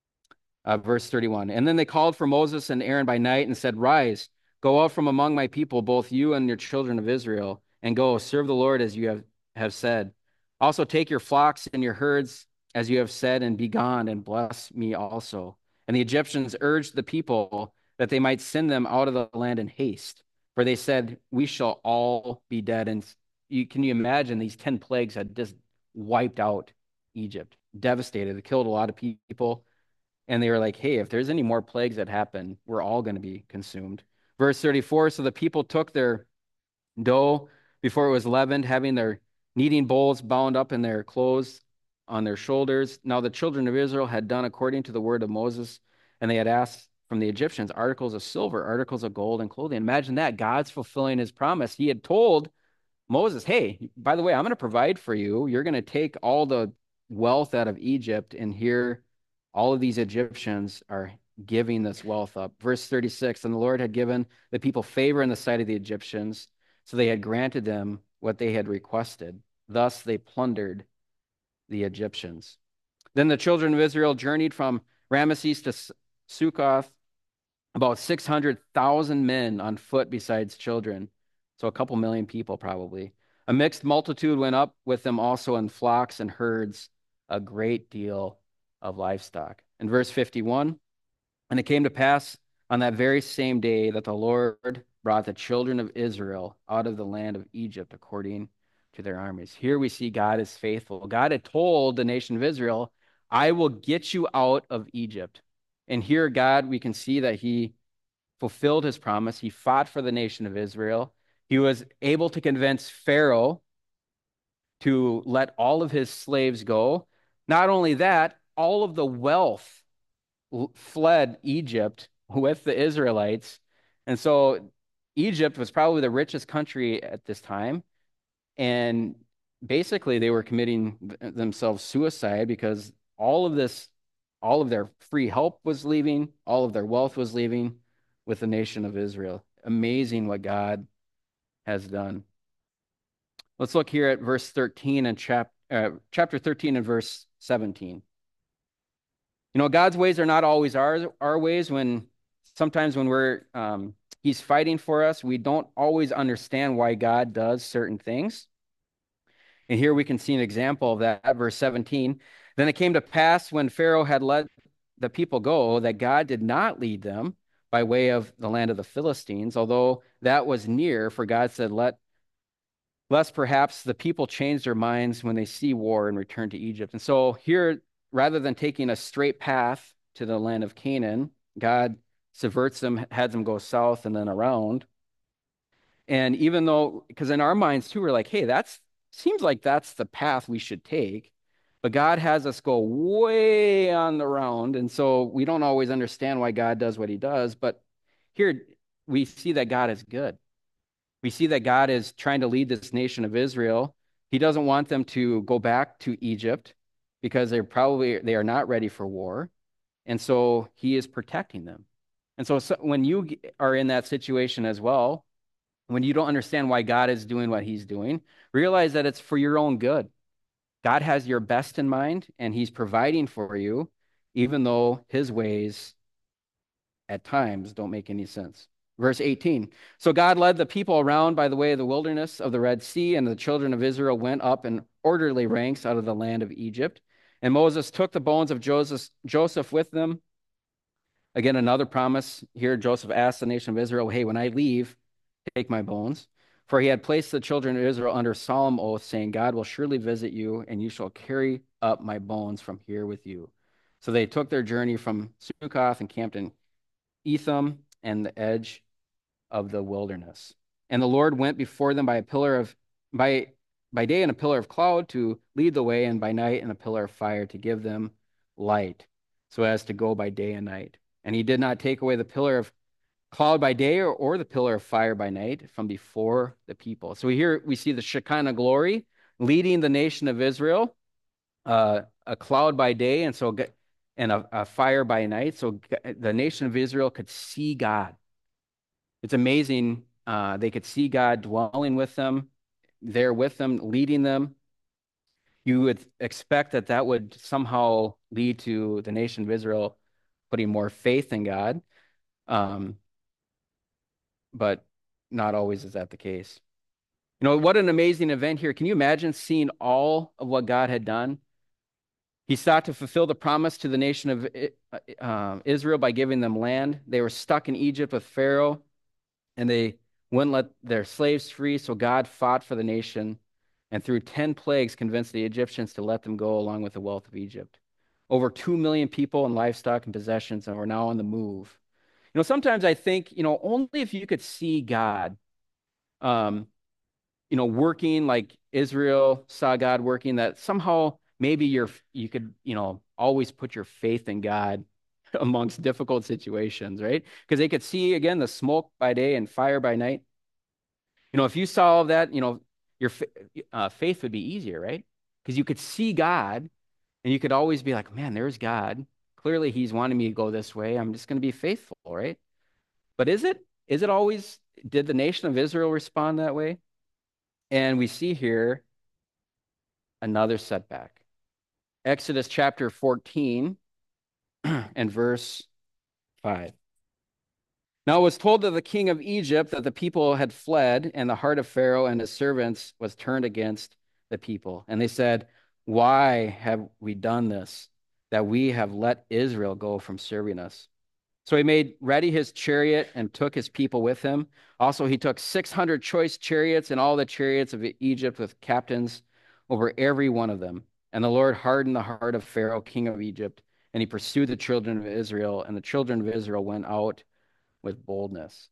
Uh, verse thirty-one. And then they called for Moses and Aaron by night and said, Rise, go out from among my people, both you and your children of Israel, and go serve the Lord as you have, have said. Also take your flocks and your herds as you have said, and be gone and bless me also. And the Egyptians urged the people that they might send them out of the land in haste, for they said, We shall all be dead. And you, can you imagine these ten plagues had just wiped out Egypt, devastated. It killed a lot of people. And they were like, hey, if there's any more plagues that happen, we're all going to be consumed. Verse thirty-four, so the people took their dough before it was leavened, having their kneading bowls bound up in their clothes on their shoulders. Now the children of Israel had done according to the word of Moses, and they had asked from the Egyptians articles of silver, articles of gold, and clothing. Imagine that. God's fulfilling his promise. He had told Moses, hey, by the way, I'm going to provide for you. You're going to take all the wealth out of Egypt, and here all of these Egyptians are giving this wealth up. Verse thirty-six, and the Lord had given the people favor in the sight of the Egyptians, so they had granted them what they had requested. Thus they plundered the Egyptians. Then the children of Israel journeyed from Ramesses to Succoth, about six hundred thousand men on foot besides children. So a couple million people probably. A mixed multitude went up with them also in flocks and herds, a great deal of livestock. In verse fifty-one, and it came to pass on that very same day that the Lord brought the children of Israel out of the land of Egypt according to their armies. Here we see God is faithful. God had told the nation of Israel, I will get you out of Egypt. And here, God, we can see that he fulfilled his promise. He fought for the nation of Israel. He was able to convince Pharaoh to let all of his slaves go. Not only that, all of the wealth fled Egypt with the Israelites. And so Egypt was probably the richest country at this time. And basically, they were committing themselves suicide because all of this, all of their free help was leaving, all of their wealth was leaving with the nation of Israel. Amazing what God has done. Let's look here at verse thirteen and chap, uh, chapter thirteen and verse seventeen. You know, God's ways are not always our, our ways. When sometimes when we're, um, he's fighting for us, we don't always understand why God does certain things. And here we can see an example of that, verse seventeen. Then it came to pass when Pharaoh had let the people go that God did not lead them by way of the land of the Philistines, although that was near, for God said, let lest perhaps the people change their minds when they see war and return to Egypt. And so here, rather than taking a straight path to the land of Canaan, God subverts them, has them go south and then around. And even though, because in our minds too, we're like, hey, that's seems like that's the path we should take. But God has us go way on the round. And so we don't always understand why God does what he does. But here we see that God is good. We see that God is trying to lead this nation of Israel. He doesn't want them to go back to Egypt because they're probably, they are not ready for war. And so he is protecting them. And so, so when you are in that situation as well, when you don't understand why God is doing what he's doing, realize that it's for your own good. God has your best in mind, and he's providing for you, even though his ways at times don't make any sense. Verse eighteen. So God led the people around by the way of the wilderness of the Red Sea, and the children of Israel went up in orderly ranks out of the land of Egypt. And Moses took the bones of Joseph, Joseph with them. Again, another promise here. Joseph asked the nation of Israel, hey, when I leave, take my bones. For he had placed the children of Israel under solemn oath, saying, God will surely visit you, and you shall carry up my bones from here with you. So they took their journey from Succoth and camped in Etham and the edge of the wilderness. And the Lord went before them by a pillar of by by day in a pillar of cloud to lead the way, and by night in a pillar of fire to give them light, so as to go by day and night. And he did not take away the pillar of cloud by day or, or the pillar of fire by night from before the people. So here we see the Shekinah glory leading the nation of Israel, uh, a cloud by day, and so and a, a fire by night. So the nation of Israel could see God. It's amazing. Uh, they could see God dwelling with them, there with them, leading them. You would expect that that would somehow lead to the nation of Israel putting more faith in God. Um, but not always is that the case. You know, what an amazing event here. Can you imagine seeing all of what God had done? He sought to fulfill the promise to the nation of uh, Israel by giving them land. They were stuck in Egypt with Pharaoh, and they wouldn't let their slaves free, so God fought for the nation, and through ten plagues convinced the Egyptians to let them go along with the wealth of Egypt. Over two million people and livestock and possessions are now on the move. You know, sometimes I think, you know, only if you could see God, um, you know, working like Israel saw God working, that somehow maybe you're, you could, you know, always put your faith in God amongst difficult situations, right? Because they could see, again, the smoke by day and fire by night. You know, if you saw all of that, you know, your uh, faith would be easier, right? Because you could see God and you could always be like, man, there's God. Clearly, he's wanting me to go this way. I'm just going to be faithful, right? But is it? Is it always? Did the nation of Israel respond that way? And we see here another setback. Exodus chapter fourteen and verse five. Now it was told to the king of Egypt that the people had fled, and the heart of Pharaoh and his servants was turned against the people. And they said, why have we done this, that we have let Israel go from serving us? So he made ready his chariot and took his people with him. Also, he took six hundred choice chariots and all the chariots of Egypt with captains over every one of them. And the Lord hardened the heart of Pharaoh, king of Egypt, and he pursued the children of Israel, and the children of Israel went out with boldness.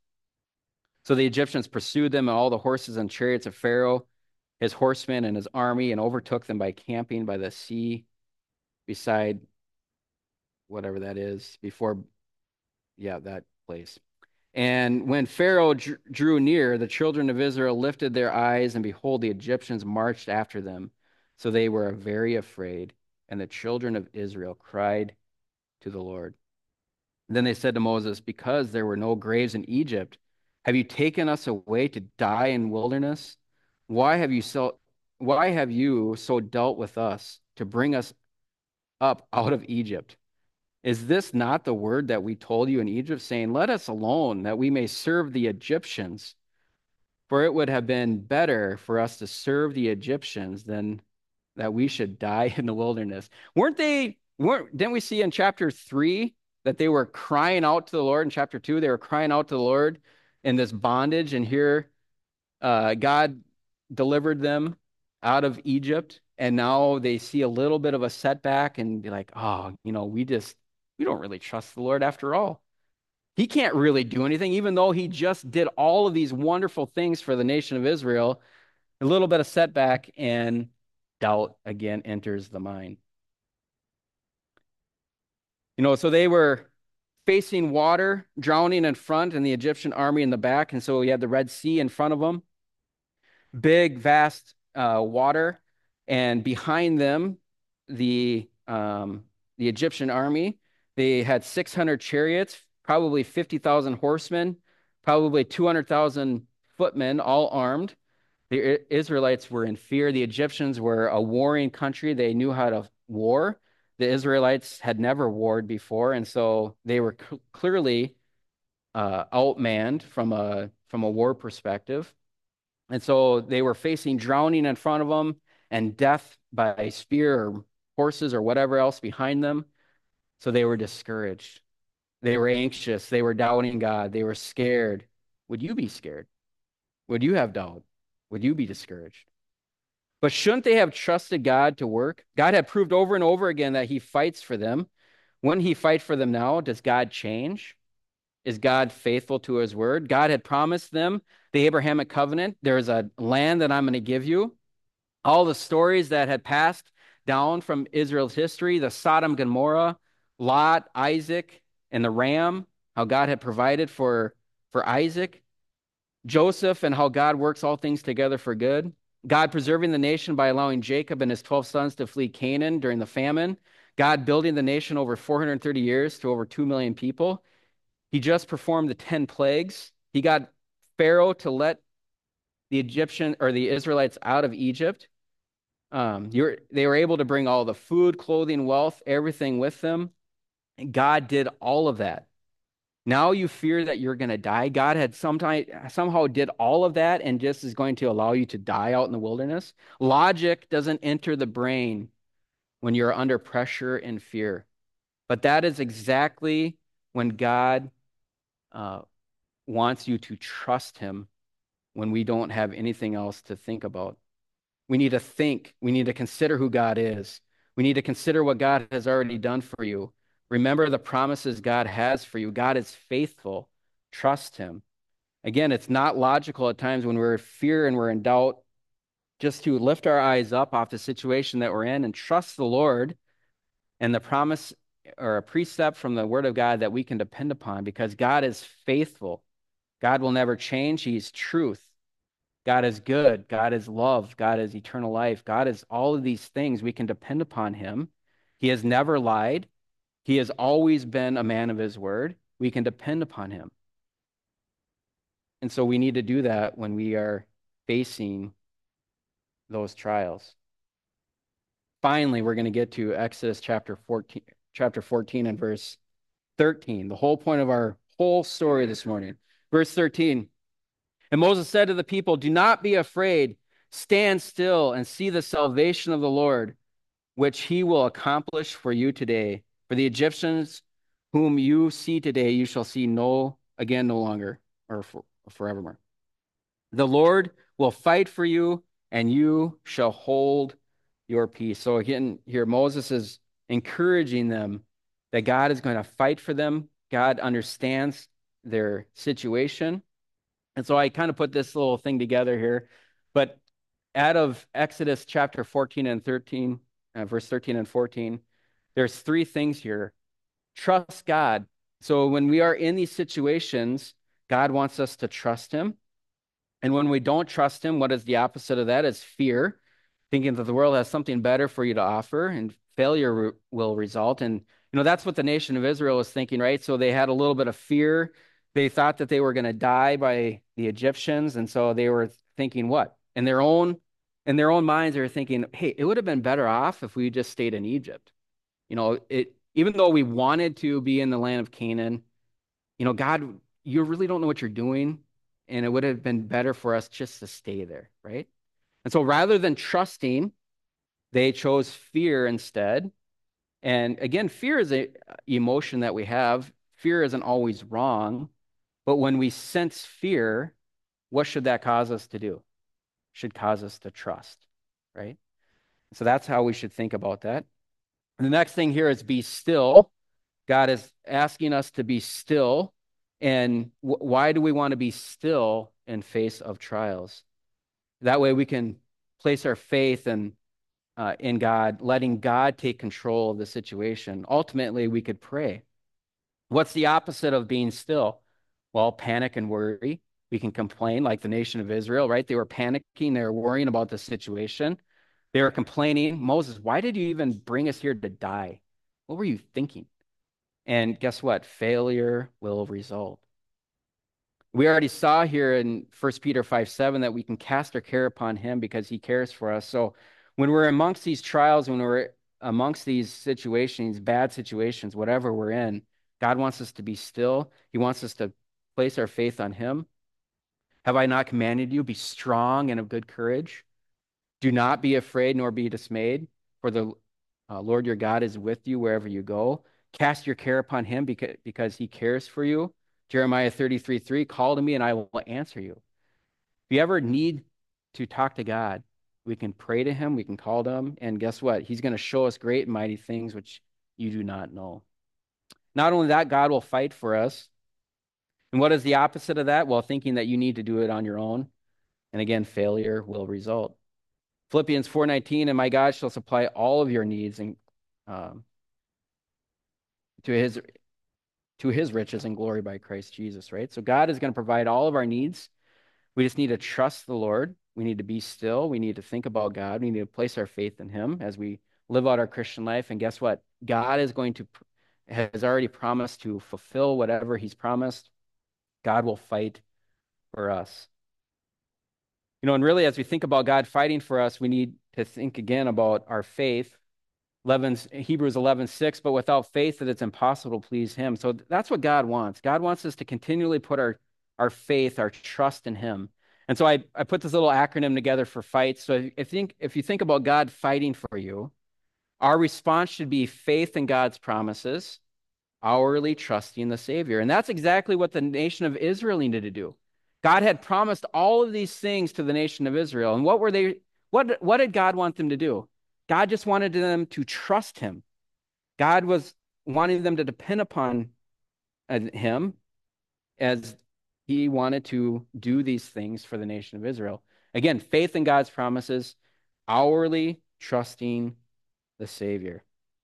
So the Egyptians pursued them and all the horses and chariots of Pharaoh, his horsemen and his army, and overtook them by camping by the sea beside whatever that is, before, yeah, that place. And when Pharaoh drew near, the children of Israel lifted their eyes, and behold, the Egyptians marched after them. So they were very afraid, and the children of Israel cried to the Lord. Then they said to Moses, because there were no graves in Egypt, have you taken us away to die in wilderness? Why have you so why have you so dealt with us to bring us up out of Egypt? Is this not the word that we told you in Egypt, saying, let us alone, that we may serve the Egyptians? For it would have been better for us to serve the Egyptians than that we should die in the wilderness. Weren't they, weren't, didn't we see in chapter three that they were crying out to the Lord? In chapter two, they were crying out to the Lord in this bondage, and here uh, God delivered them out of Egypt, and now they see a little bit of a setback and be like, oh, you know, we just, we don't really trust the Lord after all. He can't really do anything, even though he just did all of these wonderful things for the nation of Israel. A little bit of setback, and doubt again enters the mind. You know, so they were facing water, drowning in front, and the Egyptian army in the back. And so we had the Red Sea in front of them, big, vast uh, water, and behind them, the um, the Egyptian army. They had six hundred chariots, probably fifty thousand horsemen, probably two hundred thousand footmen, all armed. The Israelites were in fear. The Egyptians were a warring country. They knew how to war. The Israelites had never warred before, and so they were cl- clearly uh, outmanned from a from a war perspective. And so they were facing drowning in front of them and death by spear or horses or whatever else behind them. So they were discouraged. They were anxious. They were doubting God. They were scared. Would you be scared? Would you have doubt? Would you be discouraged? But shouldn't they have trusted God to work? God had proved over and over again that he fights for them. Wouldn't he fight for them now? Does God change? Is God faithful to his word? God had promised them the Abrahamic covenant. There's a land that I'm going to give you. All the stories that had passed down from Israel's history, the Sodom and Gomorrah, Lot, Isaac, and the ram, how God had provided for, for Isaac, Joseph, and how God works all things together for good. God preserving the nation by allowing Jacob and his twelve sons to flee Canaan during the famine. God building the nation over four hundred thirty years to over two million people. He just performed the ten plagues. He got Pharaoh to let the Egyptian or the Israelites out of Egypt. Um, you're, they were able to bring all the food, clothing, wealth, everything with them. And God did all of that. Now you fear that you're going to die. God had sometime, somehow did all of that and just is going to allow you to die out in the wilderness. Logic doesn't enter the brain when you're under pressure and fear. But that is exactly when God uh, wants you to trust him when we don't have anything else to think about. We need to think. We need to consider who God is. We need to consider what God has already done for you. Remember the promises God has for you. God is faithful. Trust him. Again, it's not logical at times when we're in fear and we're in doubt just to lift our eyes up off the situation that we're in and trust the Lord and the promise or a precept from the word of God that we can depend upon because God is faithful. God will never change. He's truth. God is good. God is love. God is eternal life. God is all of these things. We can depend upon him. He has never lied. He has always been a man of his word. We can depend upon him. And so we need to do that when we are facing those trials. Finally, we're going to get to Exodus chapter fourteen, chapter fourteen and verse thirteen, the whole point of our whole story this morning. Verse thirteen. And Moses said to the people, do not be afraid. Stand still and see the salvation of the Lord, which he will accomplish for you today. For the Egyptians whom you see today, you shall see no again no longer, or for, forevermore. The Lord will fight for you, and you shall hold your peace. So again, here Moses is encouraging them that God is going to fight for them. God understands their situation. And so I kind of put this little thing together here. But out of Exodus chapter fourteen and thirteen, uh, verse thirteen and fourteen, there's three things here. Trust God. So when we are in these situations, God wants us to trust him. And when we don't trust him, what is the opposite of that? Is fear, thinking that the world has something better for you to offer, and failure re- will result. And, you know, that's what the nation of Israel was thinking, right? So they had a little bit of fear. They thought that they were going to die by the Egyptians. And so they were thinking what? In their own, in their own minds, they were thinking, hey, it would have been better off if we just stayed in Egypt. You know, it, even though we wanted to be in the land of Canaan, you know, God, you really don't know what you're doing. And it would have been better for us just to stay there, right? And so rather than trusting, they chose fear instead. And again, fear is an emotion that we have. Fear isn't always wrong. But when we sense fear, what should that cause us to do? It should cause us to trust, right? So that's how we should think about that. And the next thing here is be still. God is asking us to be still. And w- why do we want to be still in face of trials? That way we can place our faith in, uh, in God, letting God take control of the situation. Ultimately, we could pray. What's the opposite of being still? Well, panic and worry. We can complain like the nation of Israel, right? They were panicking. They were worrying about the situation. They were complaining. Moses, why did you even bring us here to die? What were you thinking? And guess what? Failure will result. We already saw here in First Peter five seven that we can cast our care upon him because he cares for us. So when we're amongst these trials, when we're amongst these situations, bad situations, whatever we're in, God wants us to be still. He wants us to place our faith on him. Have I not commanded you? Be strong and of good courage. Do not be afraid nor be dismayed, for the uh, Lord your God is with you wherever you go. Cast your care upon him because, because he cares for you. Jeremiah thirty-three three, call to me and I will answer you. If you ever need to talk to God, we can pray to him, we can call to him, and guess what? He's going to show us great and mighty things which you do not know. Not only that, God will fight for us. And what is the opposite of that? Well, thinking that you need to do it on your own. And again, failure will result. Philippians four nineteen, and my God shall supply all of your needs and um, to his to his riches and glory by Christ Jesus, right? So God is going to provide all of our needs. We just need to trust the Lord. We need to be still. We need to think about God. We need to place our faith in him as we live out our Christian life. And guess what? God is going to has already promised to fulfill whatever he's promised. God will fight for us. You know, and really, as we think about God fighting for us, we need to think again about our faith. eleven, Hebrews eleven six, but without faith that it's impossible to please him. So that's what God wants. God wants us to continually put our, our faith, our trust in him. And so I, I put this little acronym together for fight. So if, think, if you think about God fighting for you, our response should be faith in God's promises, hourly trusting the Savior. And that's exactly what the nation of Israel needed to do. God had promised all of these things to the nation of Israel. And what were they, what, what did God want them to do? God just wanted them to trust him. God was wanting them to depend upon him as he wanted to do these things for the nation of Israel. Again, faith in God's promises, hourly trusting the Savior.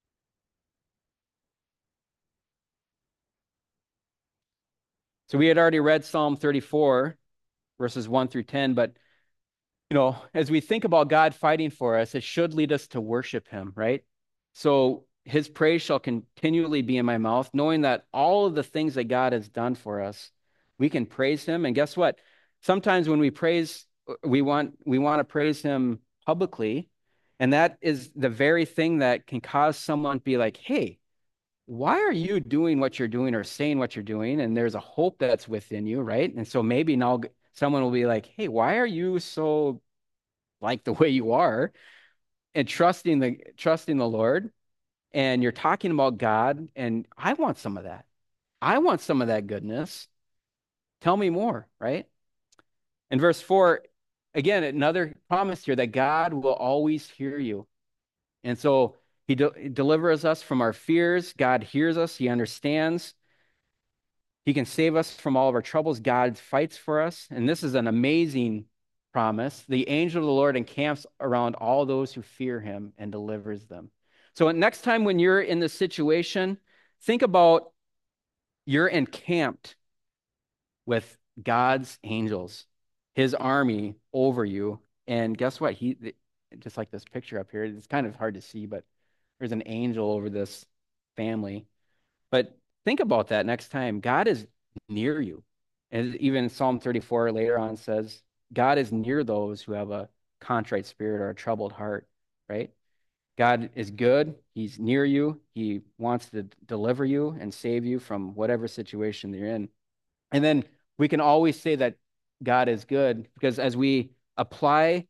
So we had already read Psalm thirty-four, verses one through ten, but you know, as we think about God fighting for us, it should lead us to worship him, right? So his praise shall continually be in my mouth, knowing that all of the things that God has done for us, we can praise him. And guess what? Sometimes when we praise, we want we want to praise him publicly, and that is the very thing that can cause someone to be like, hey, why are you doing what you're doing or saying what you're doing? And there's a hope that's within you, right? And so maybe now someone will be like, hey, why are you so like the way you are? And trusting the trusting the Lord, and you're talking about God, and I want some of that. I want some of that goodness. Tell me more, right? In verse four, again, another promise here that God will always hear you. And so he, de- he delivers us from our fears. God hears us. He understands. He can save us from all of our troubles. God fights for us. And this is an amazing promise. The angel of the Lord encamps around all those who fear him and delivers them. So next time when you're in this situation, think about you're encamped with God's angels, his army over you. And guess what? He, just like this picture up here, it's kind of hard to see, but there's an angel over this family. But think about that next time. God is near you. And even Psalm thirty-four later on says, God is near those who have a contrite spirit or a troubled heart, right? God is good. He's near you. He wants to deliver you and save you from whatever situation you're in. And then we can always say that God is good because as we apply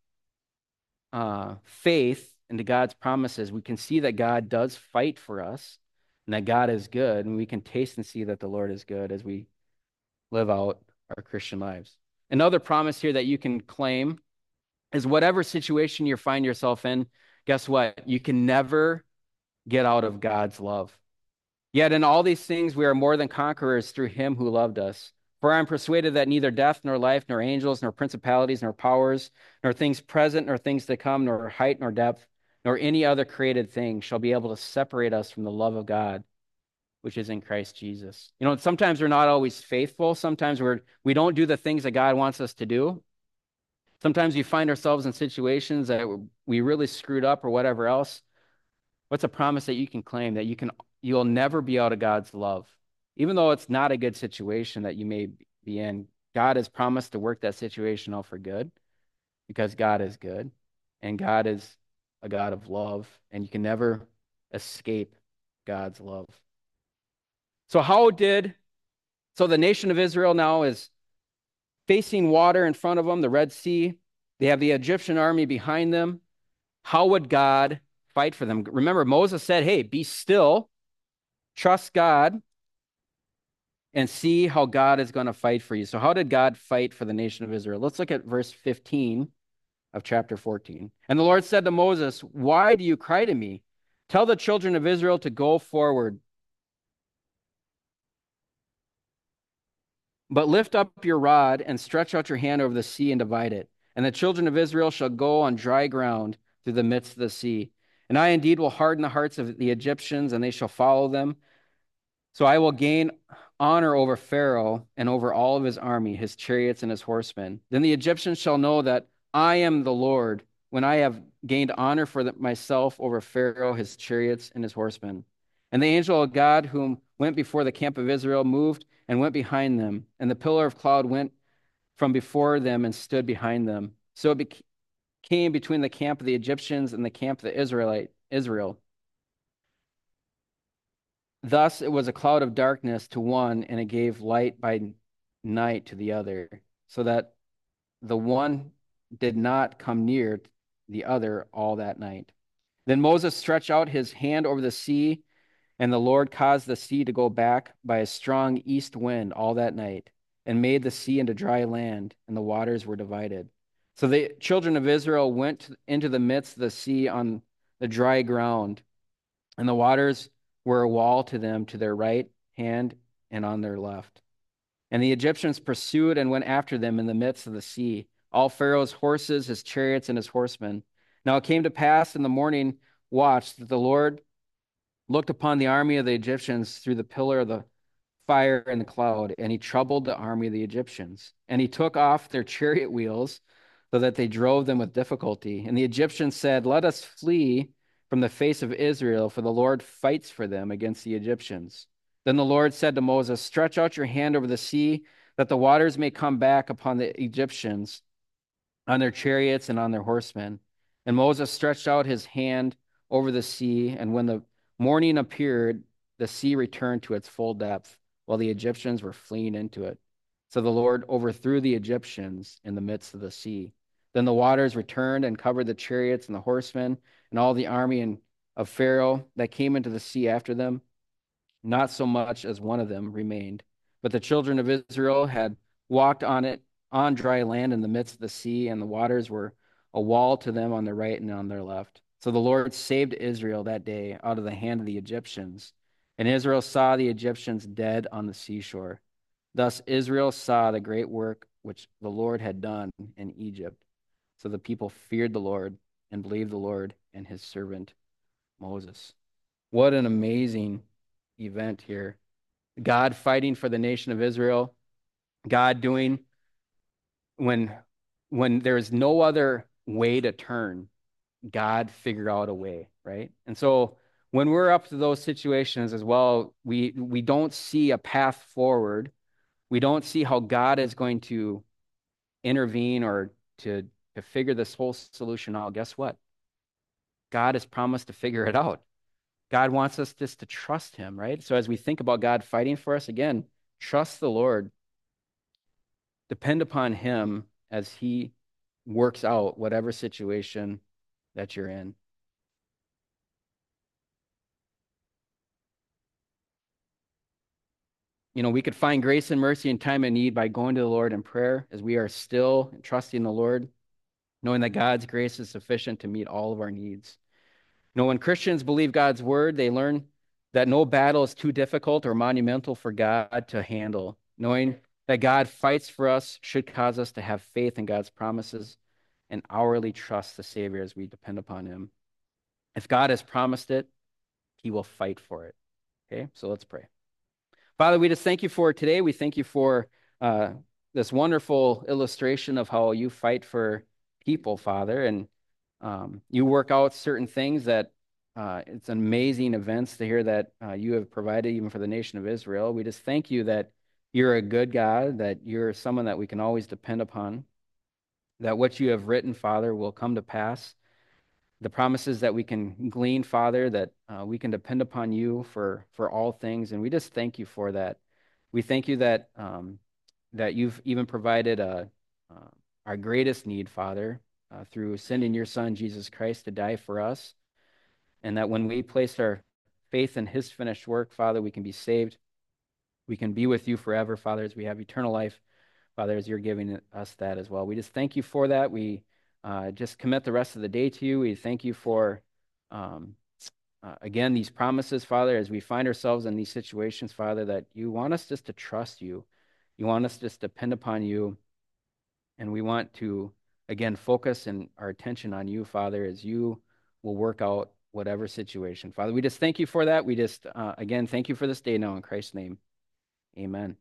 uh, faith into God's promises, we can see that God does fight for us and that God is good. And we can taste and see that the Lord is good as we live out our Christian lives. Another promise here that you can claim is whatever situation you find yourself in, guess what? You can never get out of God's love. Yet in all these things, we are more than conquerors through him who loved us. For I am persuaded that neither death, nor life, nor angels, nor principalities, nor powers, nor things present, nor things to come, nor height, nor depth, nor any other created thing shall be able to separate us from the love of God, which is in Christ Jesus. You know, sometimes we're not always faithful. Sometimes we're, we don't do the things that God wants us to do. Sometimes we find ourselves in situations that we really screwed up or whatever else. What's a promise that you can claim that you can, you'll never be out of God's love? Even though it's not a good situation that you may be in, God has promised to work that situation out for good because God is good and God is a God of love, and you can never escape God's love. So how did So the nation of Israel now is facing water in front of them, the Red Sea. They have the Egyptian army behind them. How would God fight for them? Remember, Moses said, hey, be still, trust God, and see how God is going to fight for you. So, how did God fight for the nation of Israel? Let's look at verse fifteen of chapter fourteen. And the Lord said to Moses, why do you cry to me? Tell the children of Israel to go forward. But lift up your rod and stretch out your hand over the sea and divide it. And the children of Israel shall go on dry ground through the midst of the sea. And I indeed will harden the hearts of the Egyptians, and they shall follow them. So I will gain honor over Pharaoh and over all of his army, his chariots and his horsemen. Then the Egyptians shall know that I am the Lord when I have gained honor for myself over Pharaoh, his chariots, and his horsemen. And the angel of God, whom went before the camp of Israel, moved and went behind them. And the pillar of cloud went from before them and stood behind them. So it became between the camp of the Egyptians and the camp of the Israelite Israel. Thus it was a cloud of darkness to one, and it gave light by night to the other, so that the one did not come near the other all that night. Then Moses stretched out his hand over the sea, and the Lord caused the sea to go back by a strong east wind all that night, and made the sea into dry land, and the waters were divided. So the children of Israel went into the midst of the sea on the dry ground, and the waters were a wall to them to their right hand and on their left. And the Egyptians pursued and went after them in the midst of the sea, all Pharaoh's horses, his chariots, and his horsemen. Now it came to pass in the morning watch that the Lord looked upon the army of the Egyptians through the pillar of the fire and the cloud, and he troubled the army of the Egyptians. And he took off their chariot wheels so that they drove them with difficulty. And the Egyptians said, let us flee from the face of Israel, for the Lord fights for them against the Egyptians. Then the Lord said to Moses, stretch out your hand over the sea, that the waters may come back upon the Egyptians, on their chariots and on their horsemen. And Moses stretched out his hand over the sea, and when the morning appeared, the sea returned to its full depth, while the Egyptians were fleeing into it. So the Lord overthrew the Egyptians in the midst of the sea. Then the waters returned and covered the chariots and the horsemen and all the army of Pharaoh that came into the sea after them. Not so much as one of them remained. But the children of Israel had walked on it on dry land in the midst of the sea, and the waters were a wall to them on their right and on their left. So the Lord saved Israel that day out of the hand of the Egyptians. And Israel saw the Egyptians dead on the seashore. Thus Israel saw the great work which the Lord had done in Egypt. So the people feared the Lord and believed the Lord and his servant Moses. What an amazing event here. God fighting for the nation of Israel. God doing when when there's no other way to turn, God figured out a way, right? And so when we're up to those situations as well, we we don't see a path forward. We don't see how God is going to intervene or to to figure this whole solution out. Guess what? God has promised to figure it out. God wants us just to trust him, right? So as we think about God fighting for us, again, trust the Lord. Depend upon him as he works out whatever situation that you're in. You know, we could find grace and mercy in time of need by going to the Lord in prayer as we are still trusting the Lord, knowing that God's grace is sufficient to meet all of our needs. You know, when Christians believe God's word, they learn that no battle is too difficult or monumental for God to handle. Knowing that God fights for us should cause us to have faith in God's promises and hourly trust the Savior as we depend upon him. If God has promised it, he will fight for it. Okay, so let's pray. Father, we just thank you for today. We thank you for uh, this wonderful illustration of how you fight for people, Father, and um, you work out certain things that uh, it's amazing events to hear that uh, you have provided even for the nation of Israel. We just thank you that you're a good God, that you're someone that we can always depend upon, that what you have written, Father, will come to pass. The promises that we can glean, Father, that uh, we can depend upon you for, for all things. And we just thank you for that. We thank you that um, that you've even provided a, uh, our greatest need, Father, uh, through sending your Son, Jesus Christ, to die for us, and that when we place our faith in his finished work, Father, we can be saved. We can be with you forever, Father, as we have eternal life, Father, as you're giving us that as well. We just thank you for that. We uh, just commit the rest of the day to you. We thank you for, um, uh, again, these promises, Father, as we find ourselves in these situations, Father, that you want us just to trust you. You want us just to depend upon you. And we want to, again, focus and our attention on you, Father, as you will work out whatever situation. Father, we just thank you for that. We just, uh, again, thank you for this day now in Christ's name. Amen.